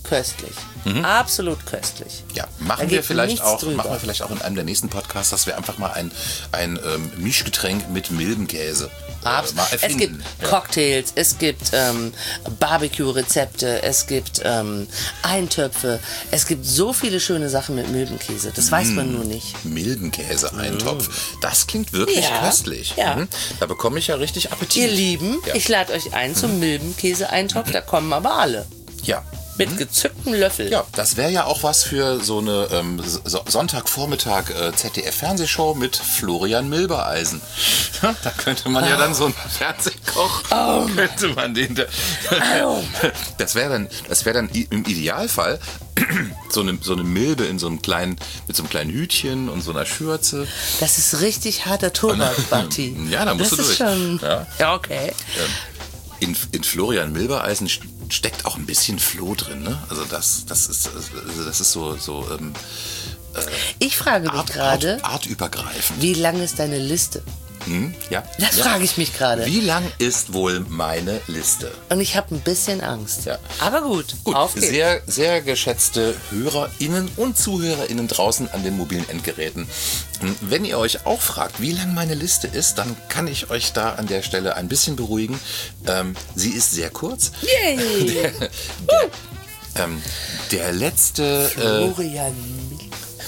köstlich. Mhm. Absolut köstlich. Ja, machen wir vielleicht auch, machen wir vielleicht auch in einem der nächsten Podcasts, dass wir einfach mal ein, ein ähm, Mischgetränk mit Milbenkäse äh, mal erfinden. Es gibt ja. Cocktails, es gibt ähm, Barbecue-Rezepte, es gibt ähm, Eintöpfe, es gibt so viele schöne Sachen mit Milbenkäse. Das mmh, weiß man nur nicht. Milbenkäse-Eintopf, mmh. Das klingt wirklich ja. köstlich. Ja. Mhm. Da bekomme ich ja richtig Appetit. Ihr Lieben, ja. ich lade euch ein zum Milbenkäse-Eintopf, da kommen aber alle. Ja. Mit hm? gezücktem Löffel. Ja, das wäre ja auch was für so eine ähm, so Sonntagvormittag äh, Z D F-Fernsehshow mit Florian Milbereisen. Da könnte man oh. ja dann so einen Fernsehkoch, oh. könnte man den da, oh. Das wäre dann, das wäre dann im Idealfall so eine, so eine Milbe in so einem kleinen, mit so einem kleinen Hütchen und so einer Schürze. Das ist richtig harter Tobak, Batti. Ja, da musst das du durch. Ist schon, ja. ja, okay. In, in Florian Milbereisen steckt auch ein bisschen Floh drin, ne? Also das, das ist, also das ist so, so ähm, äh, ich frage mich gerade, Art, artübergreifend. Wie lang ist deine Liste? Hm, ja. Das ja. frage ich mich gerade. Wie lang ist wohl meine Liste? Und ich habe ein bisschen Angst. Ja. Aber gut, gut. Auf geht's. Sehr, sehr geschätzte HörerInnen und ZuhörerInnen draußen an den mobilen Endgeräten. Wenn ihr euch auch fragt, wie lang meine Liste ist, dann kann ich euch da an der Stelle ein bisschen beruhigen. Ähm, sie ist sehr kurz. Yay! der, der, ähm, der letzte... Florian äh,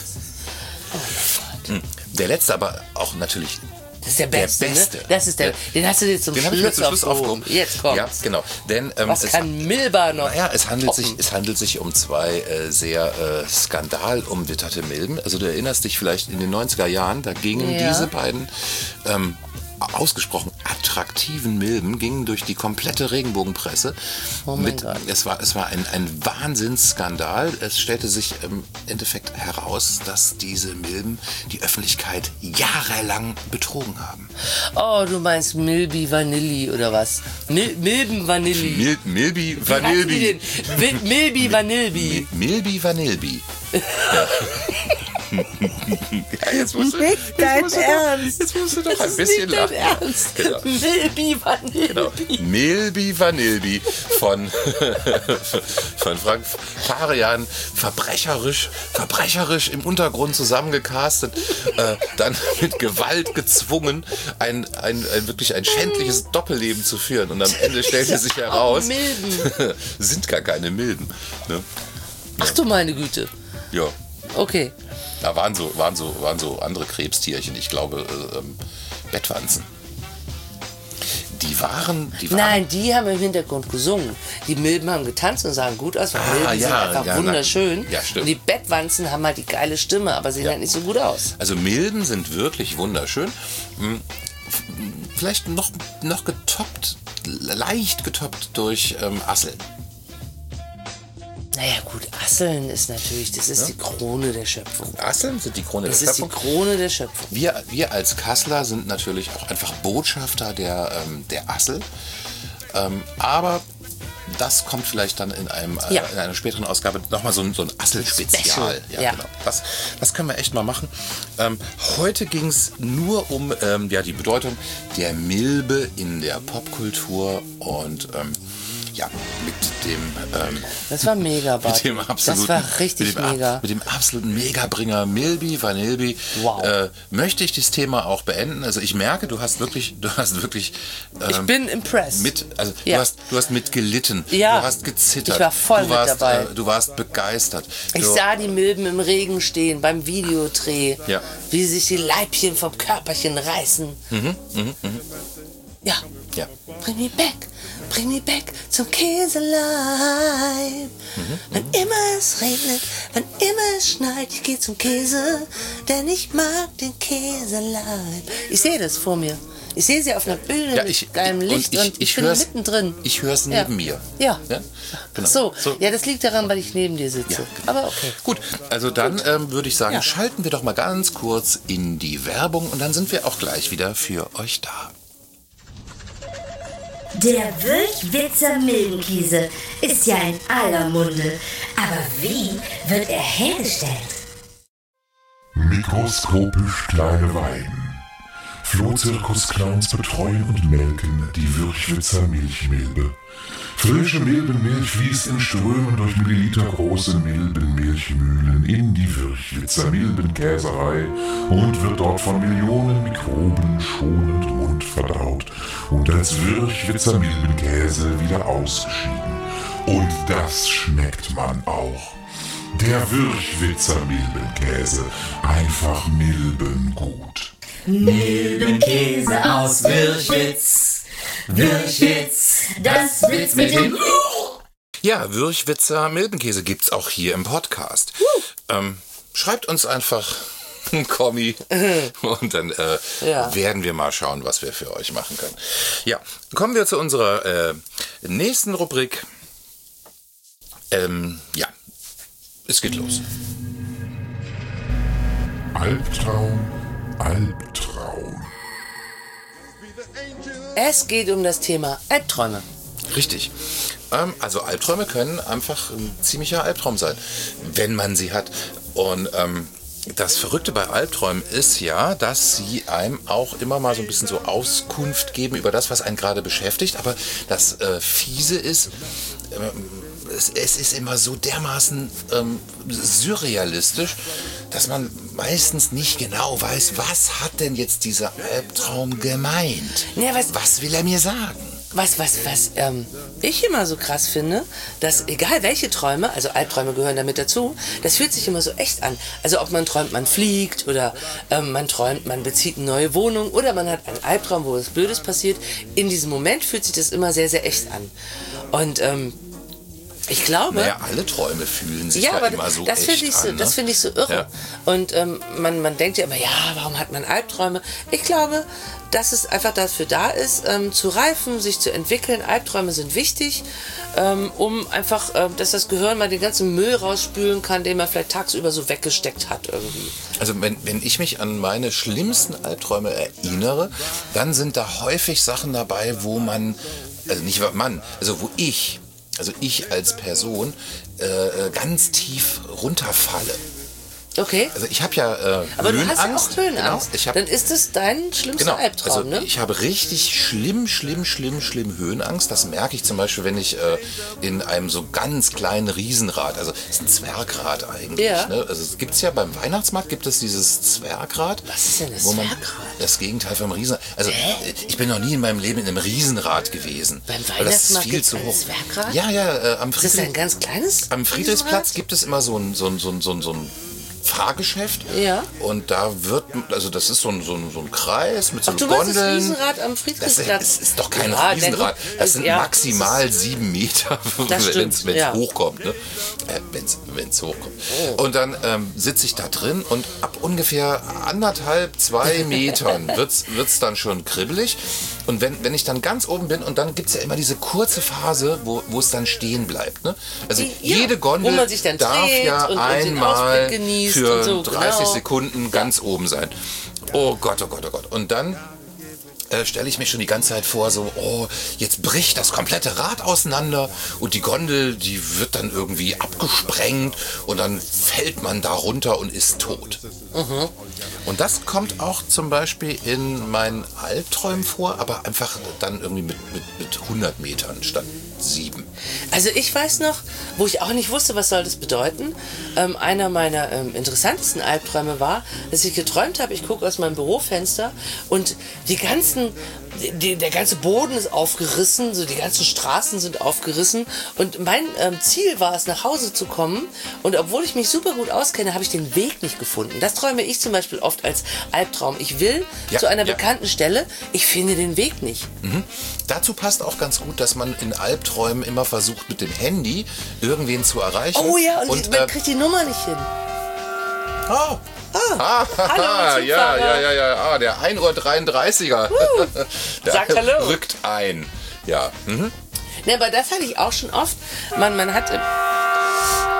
oh Gott. Der letzte, aber auch natürlich... Das ist der Beste, der Beste. Ne? Das ist der, den hast du jetzt zum, den Schluss, ich zum Schluss aufgehoben. Jetzt kommt's. Ja, genau. Denn, ähm, Was es, kann Milba noch? Naja, es handelt, sich, es handelt sich um zwei äh, sehr äh, skandalumwitterte Milben. Also du erinnerst dich vielleicht in den neunziger Jahren, da gingen ja. diese beiden ähm, ausgesprochen attraktiven Milben gingen durch die komplette Regenbogenpresse. Oh mein mit, Gott. Es war, es war ein, ein Wahnsinnsskandal. Es stellte sich im Endeffekt heraus, dass diese Milben die Öffentlichkeit jahrelang betrogen haben. Oh, du meinst Milby Vanilli oder was? Mil Milben Vanilli. Mil Milby Vanilbi. Mil Milby Vanilbi. Mil Milby Vanilbi. Ja. Ja, jetzt musst du, nicht jetzt dein musst du Ernst. Doch, jetzt musst du doch das ein bisschen lachen. Ernst. Genau. Milby Vanilbi. Genau. Milby Vanilbi von, von Frank Farian, verbrecherisch, verbrecherisch im Untergrund zusammengecastet, äh, dann mit Gewalt gezwungen, ein, ein, ein wirklich ein schändliches Doppelleben zu führen. Und am Ende stellte sich heraus, Milben. sind gar keine Milben. Ne? Ja. Ach du meine Güte. Ja. Okay. Da waren so, waren so, waren so andere Krebstierchen, ich glaube äh, ähm, Bettwanzen. Die waren, die waren... Nein, die haben im Hintergrund gesungen. Die Milben haben getanzt und sahen gut aus, weil ah, Milben ja, sind einfach ja, wunderschön. Na, ja, stimmt. Und die Bettwanzen haben halt die geile Stimme, aber sehen ja. halt nicht so gut aus. Also Milben sind wirklich wunderschön. Vielleicht noch, noch getoppt, leicht getoppt durch ähm, Asseln. Naja gut, Asseln ist natürlich, das ist ja. die Krone der Schöpfung. Asseln sind die Krone das der Schöpfung. Das ist die Krone der Schöpfung. Wir, wir als Kasseler sind natürlich auch einfach Botschafter der, ähm, der Assel. Ähm, aber das kommt vielleicht dann in, einem, äh, ja. in einer späteren Ausgabe nochmal so ein, so ein Assel-Spezial. Ja, ja. Genau. Das, das können wir echt mal machen. Ähm, heute ging es nur um ähm, ja, die Bedeutung der Milbe in der Popkultur und ähm, ja, mit dem ähm, das war mega, mit dem absoluten, das war richtig mit dem, mega. Mit dem absoluten Megabringer Milby Vanilbi wow. äh, möchte ich das Thema auch beenden. Also ich merke, du hast wirklich, du hast wirklich ähm, ich bin impressed. Mit, also ja. du hast, du hast mit gelitten, ja. du hast gezittert, ich war voll du warst, mit dabei. Äh, du warst begeistert. Ich du, sah die Milben im Regen stehen beim Videodreh, ja. wie sich die Leibchen vom Körperchen reißen. Mhm, mh, mh. Ja. ja. Bring me back, bring me back zum Käseleib. Mhm, wann mhm. immer es regnet, wann immer es schneit, ich gehe zum Käse, denn ich mag den Käseleib. Ich sehe das vor mir. Ich sehe sie auf einer Bühne ja, ich, mit geilem Licht und ich, ich, ich bin mittendrin. Ich höre es neben ja. mir. Ja. ja? Genau. So. so, ja, das liegt daran, weil ich neben dir sitze. Ja, genau. Aber okay. Gut, also dann ähm, würde ich sagen, ja. schalten wir doch mal ganz kurz in die Werbung und dann sind wir auch gleich wieder für euch da. Der Wölchwitzer Milbenkäse ist ja in aller Munde. Aber wie wird er hergestellt? Mikroskopisch kleine Weiden. Flohzirkusclowns betreuen und melken die Würchwitzer Milchmilbe. Frische Milbenmilch fließt in Strömen durch millilitergroße Milbenmilchmühlen in die Würchwitzer Milbenkäserei und wird dort von Millionen Mikroben schonend mundverdaut und als Würchwitzer Milbenkäse wieder ausgeschieden. Und das schmeckt man auch. Der Würchwitzer Milbenkäse, einfach milbengut. Milbenkäse aus Würchwitz, Würchwitz, das Witz mit dem... Ja, Würchwitzer Milbenkäse gibt's auch hier im Podcast. Uh. Ähm, schreibt uns einfach ein Kommi und dann äh, ja. werden wir mal schauen, was wir für euch machen können. Ja, kommen wir zu unserer äh, nächsten Rubrik. Ähm, ja, es geht los. Albtraum, Albtraum. Es geht um das Thema Albträume. Richtig. Ähm, also Albträume können einfach ein ziemlicher Albtraum sein, wenn man sie hat. Und ähm, das Verrückte bei Albträumen ist ja, dass sie einem auch immer mal so ein bisschen so Auskunft geben über das, was einen gerade beschäftigt. Aber das äh, Fiese ist, äh, es, es ist immer so dermaßen ähm, surrealistisch, dass man meistens nicht genau weiß, was hat denn jetzt dieser Albtraum gemeint? Ja, was, was will er mir sagen? Was, was, was ähm, ich immer so krass finde, dass egal welche Träume, also Albträume gehören damit dazu, das fühlt sich immer so echt an. Also ob man träumt, man fliegt oder ähm, man träumt, man bezieht eine neue Wohnung oder man hat einen Albtraum, wo was Blödes passiert. In diesem Moment fühlt sich das immer sehr, sehr echt an. Und ähm, ich glaube... Naja, alle Träume fühlen sich ja, da aber immer so das echt ich so, an. Ne? Das finde ich so irre. Ja. Und ähm, man, man denkt ja immer, ja, warum hat man Albträume? Ich glaube, dass es einfach dafür da ist, ähm, zu reifen, sich zu entwickeln. Albträume sind wichtig, ähm, um einfach, ähm, dass das Gehirn mal den ganzen Müll rausspülen kann, den man vielleicht tagsüber so weggesteckt hat irgendwie. Also wenn, wenn ich mich an meine schlimmsten Albträume erinnere, dann sind da häufig Sachen dabei, wo man, also nicht man, also wo ich, also ich als Person, äh, ganz tief runterfalle. Okay. Also ich habe ja äh, Aber Höhenangst. du hast ja auch Höhenangst. Genau, ich hab, dann ist es dein schlimmster genau, Albtraum, also ne? Ich habe richtig schlimm, schlimm, schlimm, schlimm Höhenangst. Das merke ich zum Beispiel, wenn ich äh, in einem so ganz kleinen Riesenrad, also es ist ein Zwergrad eigentlich. Ja. Ne? Also es gibt's ja beim Weihnachtsmarkt, gibt es dieses Zwergrad. Was ist denn das wo man, Zwergrad? Das Gegenteil vom Riesenrad. Also Hä? ich bin noch nie in meinem Leben in einem Riesenrad gewesen. Beim weil das ist Weihnachtsmarkt viel gibt's zu ein hoch. Zwergrad? Ja, ja, äh, am Ist das Friedrich, ein ganz kleines am Friedrichsplatz Riesenrad? gibt es immer so ein, so ein, so ein, so ein, so ein Fahrgeschäft. Ja. Und da wird, also das ist so ein, so ein, so ein Kreis mit so Ach, einem du meinst das Gondeln. Riesenrad am Friedrichsplatz? Das ist, ist doch kein ja, Riesenrad. Das sind ja, maximal sieben Meter, wenn es ja. hochkommt. Ne? Äh, wenn es hochkommt. Oh. Und dann ähm, sitze ich da drin und ab ungefähr anderthalb, zwei Metern wird es dann schon kribbelig. Und wenn, wenn ich dann ganz oben bin, und dann gibt es ja immer diese kurze Phase, wo wo es dann stehen bleibt. Ne? Also ja, jede Gondel darf ja und, einmal und für so, dreißig genau. Sekunden ganz oben sein. Oh Gott, oh Gott, oh Gott. Und dann äh, stelle ich mich schon die ganze Zeit vor, so, oh, jetzt bricht das komplette Rad auseinander und die Gondel, die wird dann irgendwie abgesprengt und dann fällt man da runter und ist tot. Mhm. Und das kommt auch zum Beispiel in meinen Albträumen vor, aber einfach dann irgendwie mit, mit, mit hundert Metern statt sieben. Also ich weiß noch, wo ich auch nicht wusste, was soll das bedeuten. Ähm, einer meiner ähm, interessantesten Albträume war, dass ich geträumt habe, ich gucke aus meinem Bürofenster und die ganzen, die, der ganze Boden ist aufgerissen, so die ganzen Straßen sind aufgerissen und mein ähm, Ziel war es, nach Hause zu kommen und obwohl ich mich super gut auskenne, habe ich den Weg nicht gefunden. Das träume ich zum Beispiel oft als Albtraum. Ich will ja, zu einer ja. bekannten Stelle, ich finde den Weg nicht. Mhm. Dazu passt auch ganz gut, dass man in Albträumen immer versucht, mit dem Handy irgendwen zu erreichen. Oh ja, und, und man äh, kriegt die Nummer nicht hin. Oh. Ah, ah, hallo, ja, ja, ja, ja, ah, der ein Uhr dreiunddreißiger. Uh, der sagt hallo. Rückt ein. Ja. Mhm. Ne, aber das hatte ich auch schon oft. Man, man hat. Jetzt,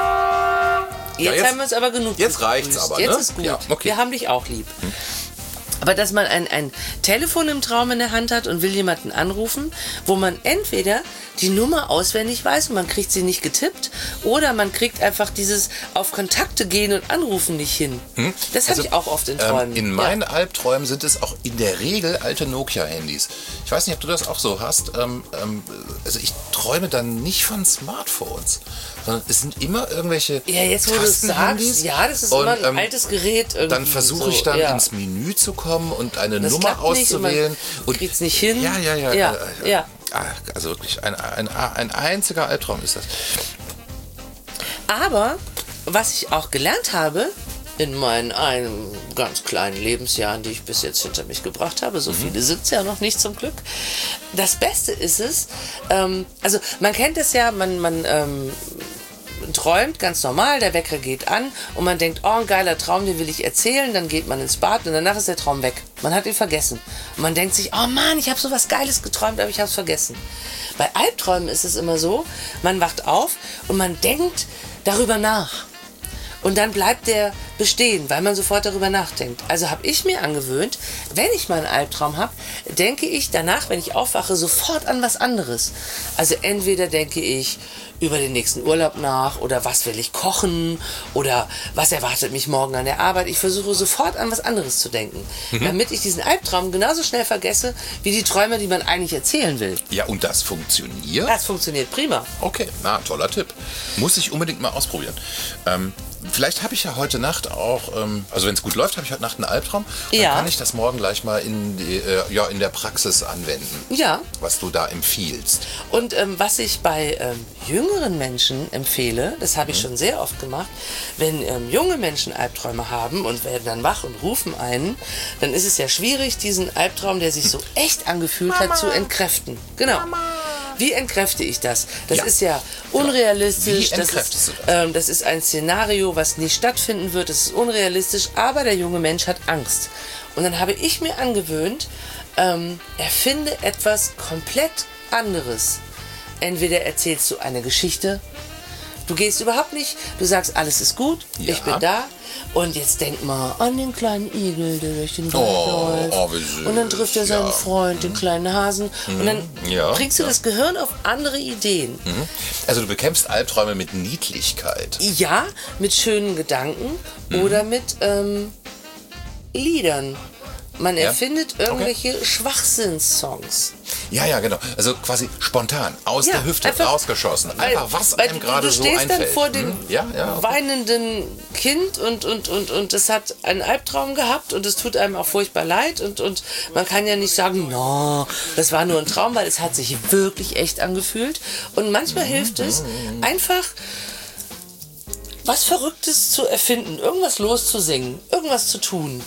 ja, jetzt haben wir es aber genug. Jetzt reicht's aber, Jetzt ne? ist gut. Ja, okay. Wir haben dich auch lieb. Hm. Aber dass man ein, ein Telefon im Traum in der Hand hat und will jemanden anrufen, wo man entweder die Nummer auswendig weiß und man kriegt sie nicht getippt, oder man kriegt einfach dieses auf Kontakte gehen und anrufen nicht hin. Hm? Das also, habe ich auch oft in Träumen. Ähm, in meinen ja. Albträumen sind es auch in der Regel alte Nokia-Handys. Ich weiß nicht, ob du das auch so hast. Ähm, ähm, also ich träume dann nicht von Smartphones, sondern es sind immer irgendwelche ja, jetzt, wo du es sagst, ja, das ist und, immer ein ähm, altes Gerät. Irgendwie dann versuche ich so, dann ja. ins Menü zu kommen und eine das Nummer auszuwählen. Und kriegt es nicht hin. Ja, ja, ja. ja, äh, ja. Also wirklich ein, ein, ein einziger Albtraum ist das. Aber was ich auch gelernt habe in meinen einem ganz kleinen Lebensjahren, die ich bis jetzt hinter mich gebracht habe, so mhm. viele sind es ja noch nicht zum Glück. Das Beste ist es, ähm, also man kennt es ja, man, man ähm, träumt ganz normal, der Wecker geht an und man denkt, oh, ein geiler Traum, den will ich erzählen, dann geht man ins Bad und danach ist der Traum weg. Man hat ihn vergessen. Und man denkt sich, oh Mann, ich habe so was Geiles geträumt, aber ich habe es vergessen. Bei Albträumen ist es immer so, man wacht auf und man denkt darüber nach. Und dann bleibt der bestehen, weil man sofort darüber nachdenkt. Also habe ich mir angewöhnt, wenn ich mal einen Albtraum habe, denke ich danach, wenn ich aufwache, sofort an was anderes. Also entweder denke ich über den nächsten Urlaub nach oder was will ich kochen oder was erwartet mich morgen an der Arbeit. Ich versuche sofort an was anderes zu denken, mhm. damit ich diesen Albtraum genauso schnell vergesse, wie die Träume, die man eigentlich erzählen will. Ja, und das funktioniert? Das funktioniert prima. Okay, na, toller Tipp. Muss ich unbedingt mal ausprobieren. Ähm, vielleicht habe ich ja heute Nacht auch, ähm, also wenn es gut läuft, habe ich heute Nacht einen Albtraum. Dann ja. kann ich das morgen gleich mal in, die, äh, ja, in der Praxis anwenden. Ja. Was du da empfiehlst. Und ähm, was ich bei ähm, jüngeren Menschen empfehle, das habe ich mhm. schon sehr oft gemacht, wenn ähm, junge Menschen Albträume haben und werden dann wach und rufen einen, dann ist es ja schwierig, diesen Albtraum, der sich so echt angefühlt Mama. hat, zu entkräften. Genau. Mama. Wie entkräfte ich das? Das ja. ist ja unrealistisch. Wie entkräftest das ist, du das? Ähm, das ist ein Szenario, was nicht stattfinden wird. Das ist unrealistisch, aber der junge Mensch hat Angst. Und dann habe ich mir angewöhnt, ähm, erfinde etwas komplett anderes. Entweder erzählst du eine Geschichte, du gehst überhaupt nicht, du sagst, alles ist gut, ja. ich bin da. Und jetzt denk mal an den kleinen Igel, der durch den Wald oh, läuft. Oh, wie süß. Und dann trifft er seinen ja. Freund, den kleinen Hasen. Mhm. Und dann ja, bringst du ja. das Gehirn auf andere Ideen. Mhm. Also du bekämpfst Albträume mit Niedlichkeit. Ja, mit schönen Gedanken mhm. oder mit ähm, Liedern. Man ja. erfindet irgendwelche okay. Schwachsinnssongs. Ja, ja, genau. Also quasi spontan, aus ja, der Hüfte einfach, rausgeschossen. Einfach, was weil, einem gerade so einfällt. Du stehst dann vor dem hm? ja, ja, okay. weinenden Kind und, und, und, und es hat einen Albtraum gehabt und es tut einem auch furchtbar leid. Und, und man kann ja nicht sagen, no, das war nur ein Traum, weil es hat sich wirklich echt angefühlt. Und manchmal mhm. hilft es, einfach was Verrücktes zu erfinden, irgendwas loszusingen, irgendwas zu tun.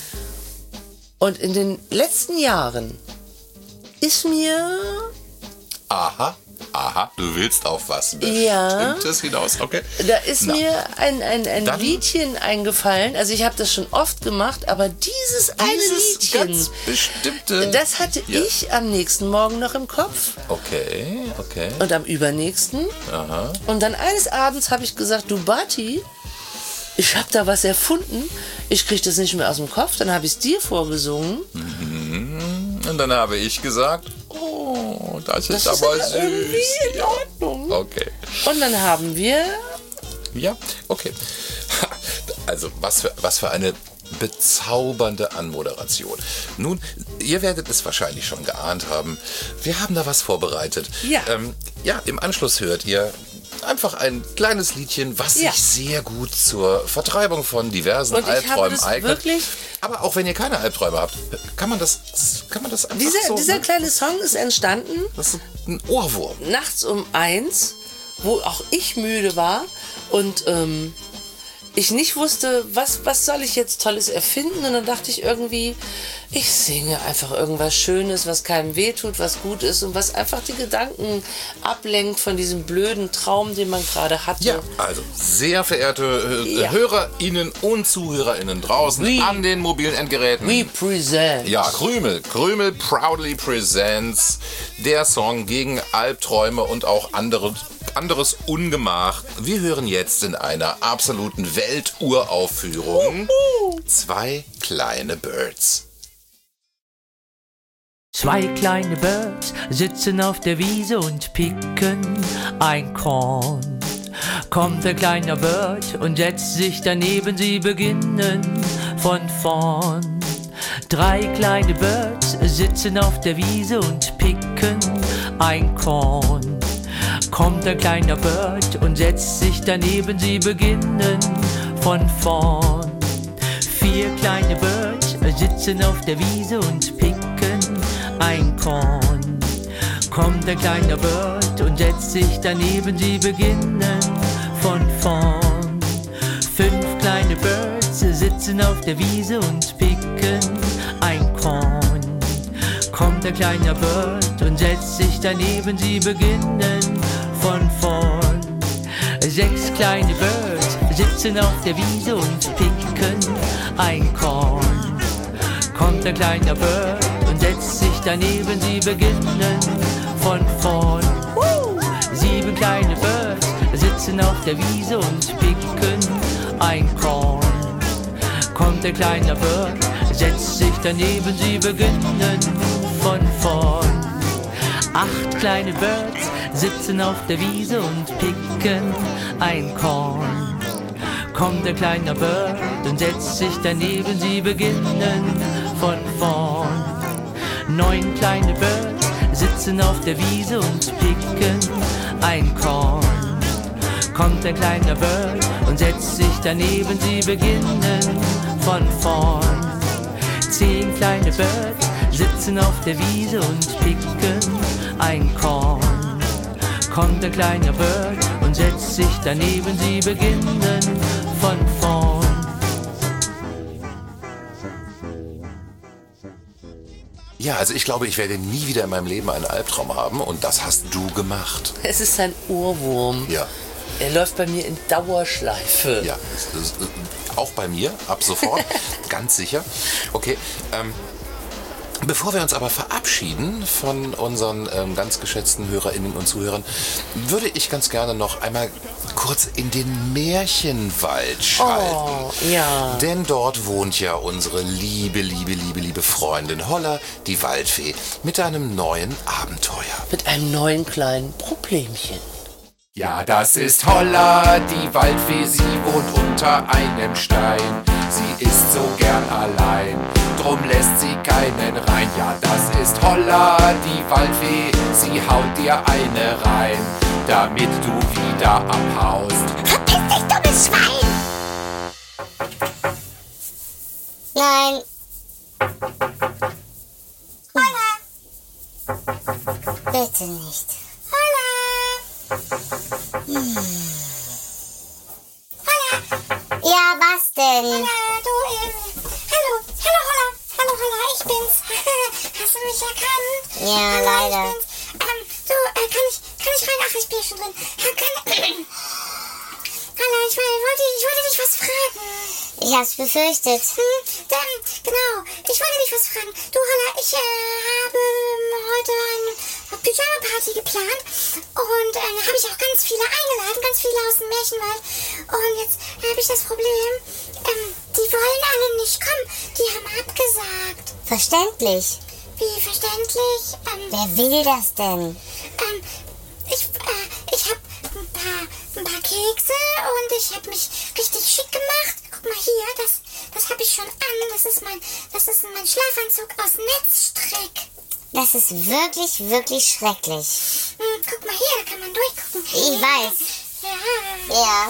Und in den letzten Jahren ist mir... Aha, aha, du willst auf was ja, Bestimmtes hinaus, okay. Da ist Na. mir ein, ein, ein Dann, Liedchen eingefallen. Also ich habe das schon oft gemacht, aber dieses, dieses eine Liedchen, ganz bestimmte, das hatte ja. ich am nächsten Morgen noch im Kopf. Okay, okay. Und am übernächsten. Aha. Und dann eines Abends habe ich gesagt, du Bati, ich habe da was erfunden, ich kriege das nicht mehr aus dem Kopf, dann habe ich es dir vorgesungen. Mhm. Und dann habe ich gesagt, oh, das, das ist ist aber süß. Irgendwie in ja. Ordnung. Okay. Und dann haben wir... Ja, okay. Also, was für, was für eine bezaubernde Anmoderation. Nun, ihr werdet es wahrscheinlich schon geahnt haben, wir haben da was vorbereitet. Ja. Ähm, ja, im Anschluss hört ihr einfach ein kleines Liedchen, was ja. sich sehr gut zur Vertreibung von diversen und Albträumen eignet. Wirklich Aber auch wenn ihr keine Albträume habt, kann man das, kann man das einfach dieser, so... Dieser ne? kleine Song ist entstanden... Das ist ein Ohrwurm. Nachts um eins, wo auch ich müde war und ähm, ich nicht wusste, was, was soll ich jetzt Tolles erfinden. Und dann dachte ich irgendwie, ich singe einfach irgendwas Schönes, was keinem wehtut, was gut ist und was einfach die Gedanken ablenkt von diesem blöden Traum, den man gerade hatte. Ja, also sehr verehrte äh, ja. HörerInnen und ZuhörerInnen draußen We, an den mobilen Endgeräten. We present. Ja, Krümel. Krümel proudly presents der Song gegen Albträume und auch andere anderes Ungemach. Wir hören jetzt in einer absoluten Welturaufführung zwei kleine Birds. Zwei kleine Birds sitzen auf der Wiese und picken ein Korn. Kommt ein kleiner Bird und setzt sich daneben, sie beginnen von vorn. Drei kleine Birds sitzen auf der Wiese und picken ein Korn. Kommt ein kleiner Bird und setzt sich daneben, sie beginnen von vorn. Vier kleine Birds sitzen auf der Wiese und picken ein Korn. Kommt ein kleiner Bird und setzt sich daneben, sie beginnen von vorn. Fünf kleine Birds sitzen auf der Wiese und picken ein Korn. Kommt ein kleiner Bird und setzt sich daneben, sie beginnen von vorn. Sechs kleine Birds sitzen auf der Wiese und picken ein Korn. Kommt ein kleiner Bird und setzt sich daneben, sie beginnen von vorn. Sieben kleine Birds sitzen auf der Wiese und picken ein Korn. Kommt ein kleiner Bird, setzt sich daneben, sie beginnen von vorn. Acht kleine Birds sitzen auf der Wiese und picken ein Korn. Kommt ein kleiner Bird und setzt sich daneben, sie beginnen von vorn. Neun kleine Birds sitzen auf der Wiese und picken ein Korn. Kommt ein kleiner Bird und setzt sich daneben, sie beginnen von vorn. Zehn kleine Birds sitzen auf der Wiese und picken ein Korn. Kommt ein kleiner Bird und setzt sich daneben, sie beginnen von vorn. Ja, also ich glaube, ich werde nie wieder in meinem Leben einen Albtraum haben und das hast du gemacht. Es ist ein Ohrwurm. Ja. Er läuft bei mir in Dauerschleife. Ja, das ist, auch bei mir, ab sofort, ganz sicher. Okay, ähm, bevor wir uns aber verabschieden von unseren ähm, ganz geschätzten HörerInnen und Zuhörern, würde ich ganz gerne noch einmal kurz in den Märchenwald schalten. Oh, ja. Denn dort wohnt ja unsere liebe, liebe, liebe, liebe Freundin Holla, die Waldfee, mit einem neuen Abenteuer. Mit einem neuen kleinen Problemchen. Ja, das ist Holla, die Waldfee, sie wohnt unter einem Stein. Sie ist so gern allein, drum lässt sie keinen rein. Ja, das ist Holla, die Waldfee, sie haut dir eine rein, damit du wieder abhaust. Verpiss dich, dummes Schwein! Nein. Holla! Bitte nicht. Holla! Hm. Holla! Ja, was denn? Holla, du, ähm, hallo, hallo Holla, hallo Holla, ich bin's. Hast du mich erkannt? Ja, hallo, leider. Ich bin's. Ähm, du, äh, kann ich, kann ich rein? Ach, ich bin schon drin. Kann, kann, Holla, ich wollte, ich wollte dich was fragen. Ich hab's befürchtet. Hm, dann, genau, ich wollte dich was fragen. Du Holla, ich äh, habe heute eine Pyjama-Party geplant und äh, da habe ich auch ganz viele eingeladen, ganz viele aus dem Märchenwald. Und jetzt habe ich das Problem, ähm, die wollen alle nicht kommen. Die haben abgesagt. Verständlich. Wie verständlich? Ähm, Wer will das denn? ähm, ich, äh, ich habe ein paar, ein paar Kekse und ich habe mich richtig schick gemacht. Guck mal hier, das, das habe ich schon an. Das ist mein, das ist mein Schlafanzug aus Netzstrick. Das ist wirklich, wirklich schrecklich. Hm, guck mal hier, da kann man durchgucken. Ich weiß. Ja. Ja.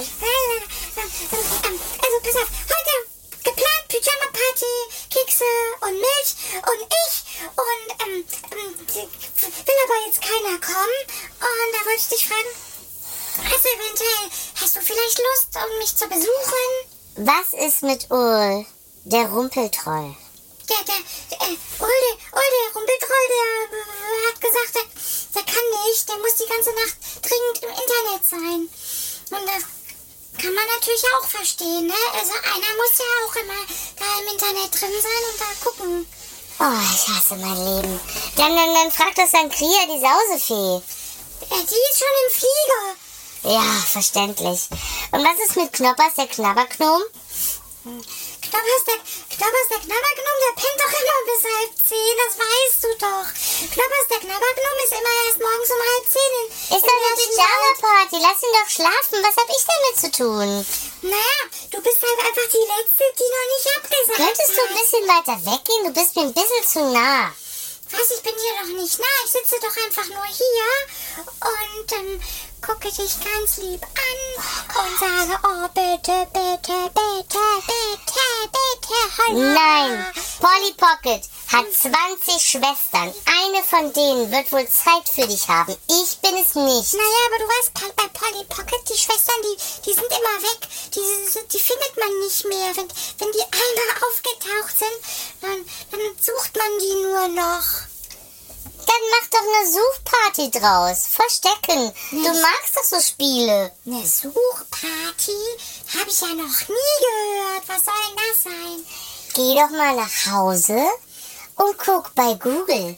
Also pass auf, heute geplant Pyjama-Party, Kekse und Milch und ich und ähm, ähm, will aber jetzt keiner kommen und da wollte ich dich fragen, hast du eventuell, hast du vielleicht Lust, um mich zu besuchen? Was ist mit Ul, der Rumpeltroll? Der, der, äh, Ulde, Ulde, Rumpeltroll, der äh, hat gesagt, der, der kann nicht, der muss die ganze Nacht dringend im Internet sein. Und das kann man natürlich auch verstehen, ne? Also einer muss ja auch immer da im Internet drin sein und da gucken. Oh, ich hasse mein Leben. Dann, dann, dann fragt das dann Kria, die Sausefee. Äh, die ist schon im Flieger. Ja, verständlich. Und was ist mit Knoppers, der Knabbergnom? Knoppers, der, Knoppers, der Knabbergnom, der pennt doch immer bis halb zehn, das weißt du doch. Knoppers, der Knabbergnum ist immer erst morgens um halb zehn. Ist doch eine Pyjama-Party. Lass ihn doch schlafen. Was hab ich damit zu tun? Naja, du bist halt einfach die Letzte, die noch nicht abgesagt hat. Könntest du ein bisschen weiter weggehen? Du bist mir ein bisschen zu nah. Was, ich bin hier doch nicht nah. Ich sitze doch einfach nur hier und ähm, gucke dich ganz lieb an und sage, oh, bitte, bitte, bitte, bitte, bitte, Holla. Nein, Polly Pocket hat zwanzig Schwestern. Eine von denen wird wohl Zeit für dich haben. Ich bin es nicht. Naja, aber du weißt, bei Polly Pocket, die Schwestern, die, die sind immer weg. Die, die findet man nicht mehr. Wenn, wenn die einmal aufgetaucht sind, dann, dann sucht man die nur noch. Dann mach doch eine Suchparty draus. Verstecken. Du magst doch so Spiele. Eine Suchparty? Habe ich ja noch nie gehört. Was soll denn das sein? Geh doch mal nach Hause und guck bei Google.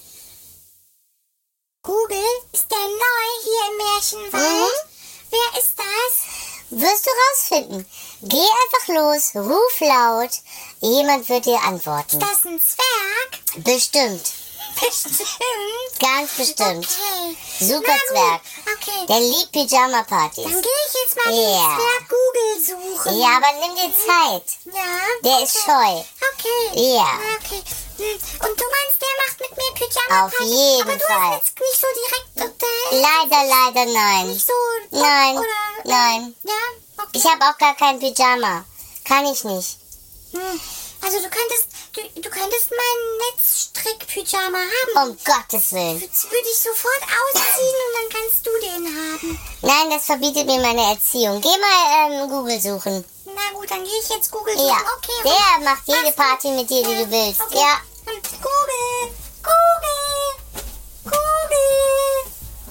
Google? Ist der neu hier im Märchenwald? Mhm. Wer ist das? Wirst du rausfinden. Geh einfach los, ruf laut. Jemand wird dir antworten. Ist das ein Zwerg? Bestimmt. Bestimmt? Ganz bestimmt. Okay. Super Zwerg. Okay. Der liebt Pyjama-Partys. Dann gehe ich jetzt mal Ja. den Zwerg Google suchen. Ja, aber nimm dir Zeit. Ja. Der okay. ist scheu. Okay. Ja. Okay. Hm. Und du meinst, der macht mit mir Pyjama-Party? Auf jeden aber du Fall. hast jetzt nicht so direkt... Äh, Leider, leider nein. Nicht so... Nein, oder, nein. Ja, okay. Ich habe auch gar kein Pyjama. Kann ich nicht. Hm. Also du könntest... Du, du könntest meinen Netzstrick-Pyjama haben. Um Gottes Willen. Das würde ich sofort ausziehen und dann kannst du den haben. Nein, das verbietet mir meine Erziehung. Geh mal ähm, Google suchen. Na gut, dann gehe ich jetzt Google suchen. Ja, Okay. der macht jede Was? Party mit dir, die du willst. Okay. Ja. Hm. Google, Google, Google,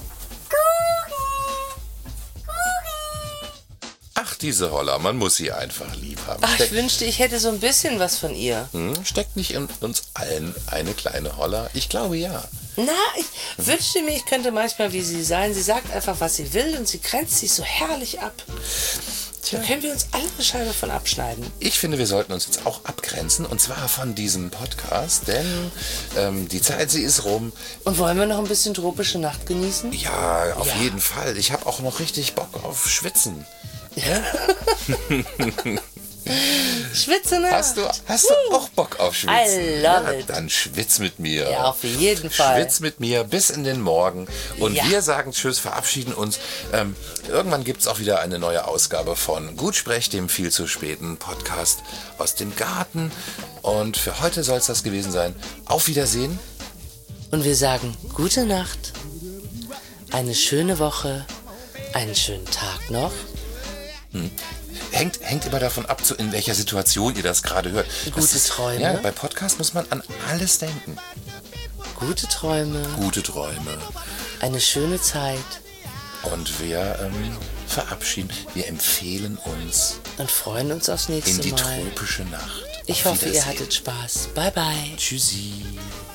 Google, Google. Ach, diese Holla, man muss sie einfach lieb haben. Ach, ich Steckt, wünschte, ich hätte so ein bisschen was von ihr. hm, steckt nicht in uns allen eine kleine Holla? Ich glaube ja. Na, ich wünschte mir, ich könnte manchmal wie sie sein. Sie sagt einfach, was sie will und sie grenzt sich so herrlich ab. Da können wir uns alle eine Scheibe von abschneiden. Ich finde, wir sollten uns jetzt auch abgrenzen, und zwar von diesem Podcast, denn ähm, die Zeit, sie ist rum. Und wollen wir noch ein bisschen tropische Nacht genießen? Ja, auf Ja. jeden Fall. Ich habe auch noch richtig Bock auf Schwitzen. Schwitze, ne? Hast du, hast du auch Bock auf Schwitzen? I love ja, it. Dann schwitz mit mir. Ja, auf jeden Fall. Schwitz mit mir bis in den Morgen. Und Ja. wir sagen Tschüss, verabschieden uns. Ähm, irgendwann gibt es auch wieder eine neue Ausgabe von Gutsprech, dem viel zu späten Podcast aus dem Garten. Und für heute soll es das gewesen sein. Auf Wiedersehen. Und wir sagen gute Nacht, eine schöne Woche, einen schönen Tag noch. Hm. Hängt, hängt immer davon ab, zu, in welcher Situation ihr das gerade hört. Gute Das ist, Träume. Ja, bei Podcast muss man an alles denken. Gute Träume, Gute Träume. eine schöne Zeit Und wir ähm, verabschieden, wir empfehlen uns und freuen uns aufs nächste in die Mal. tropische Nacht. Ich Auf hoffe, ihr Wiedersehen. hattet Spaß. Bye, bye. Tschüssi.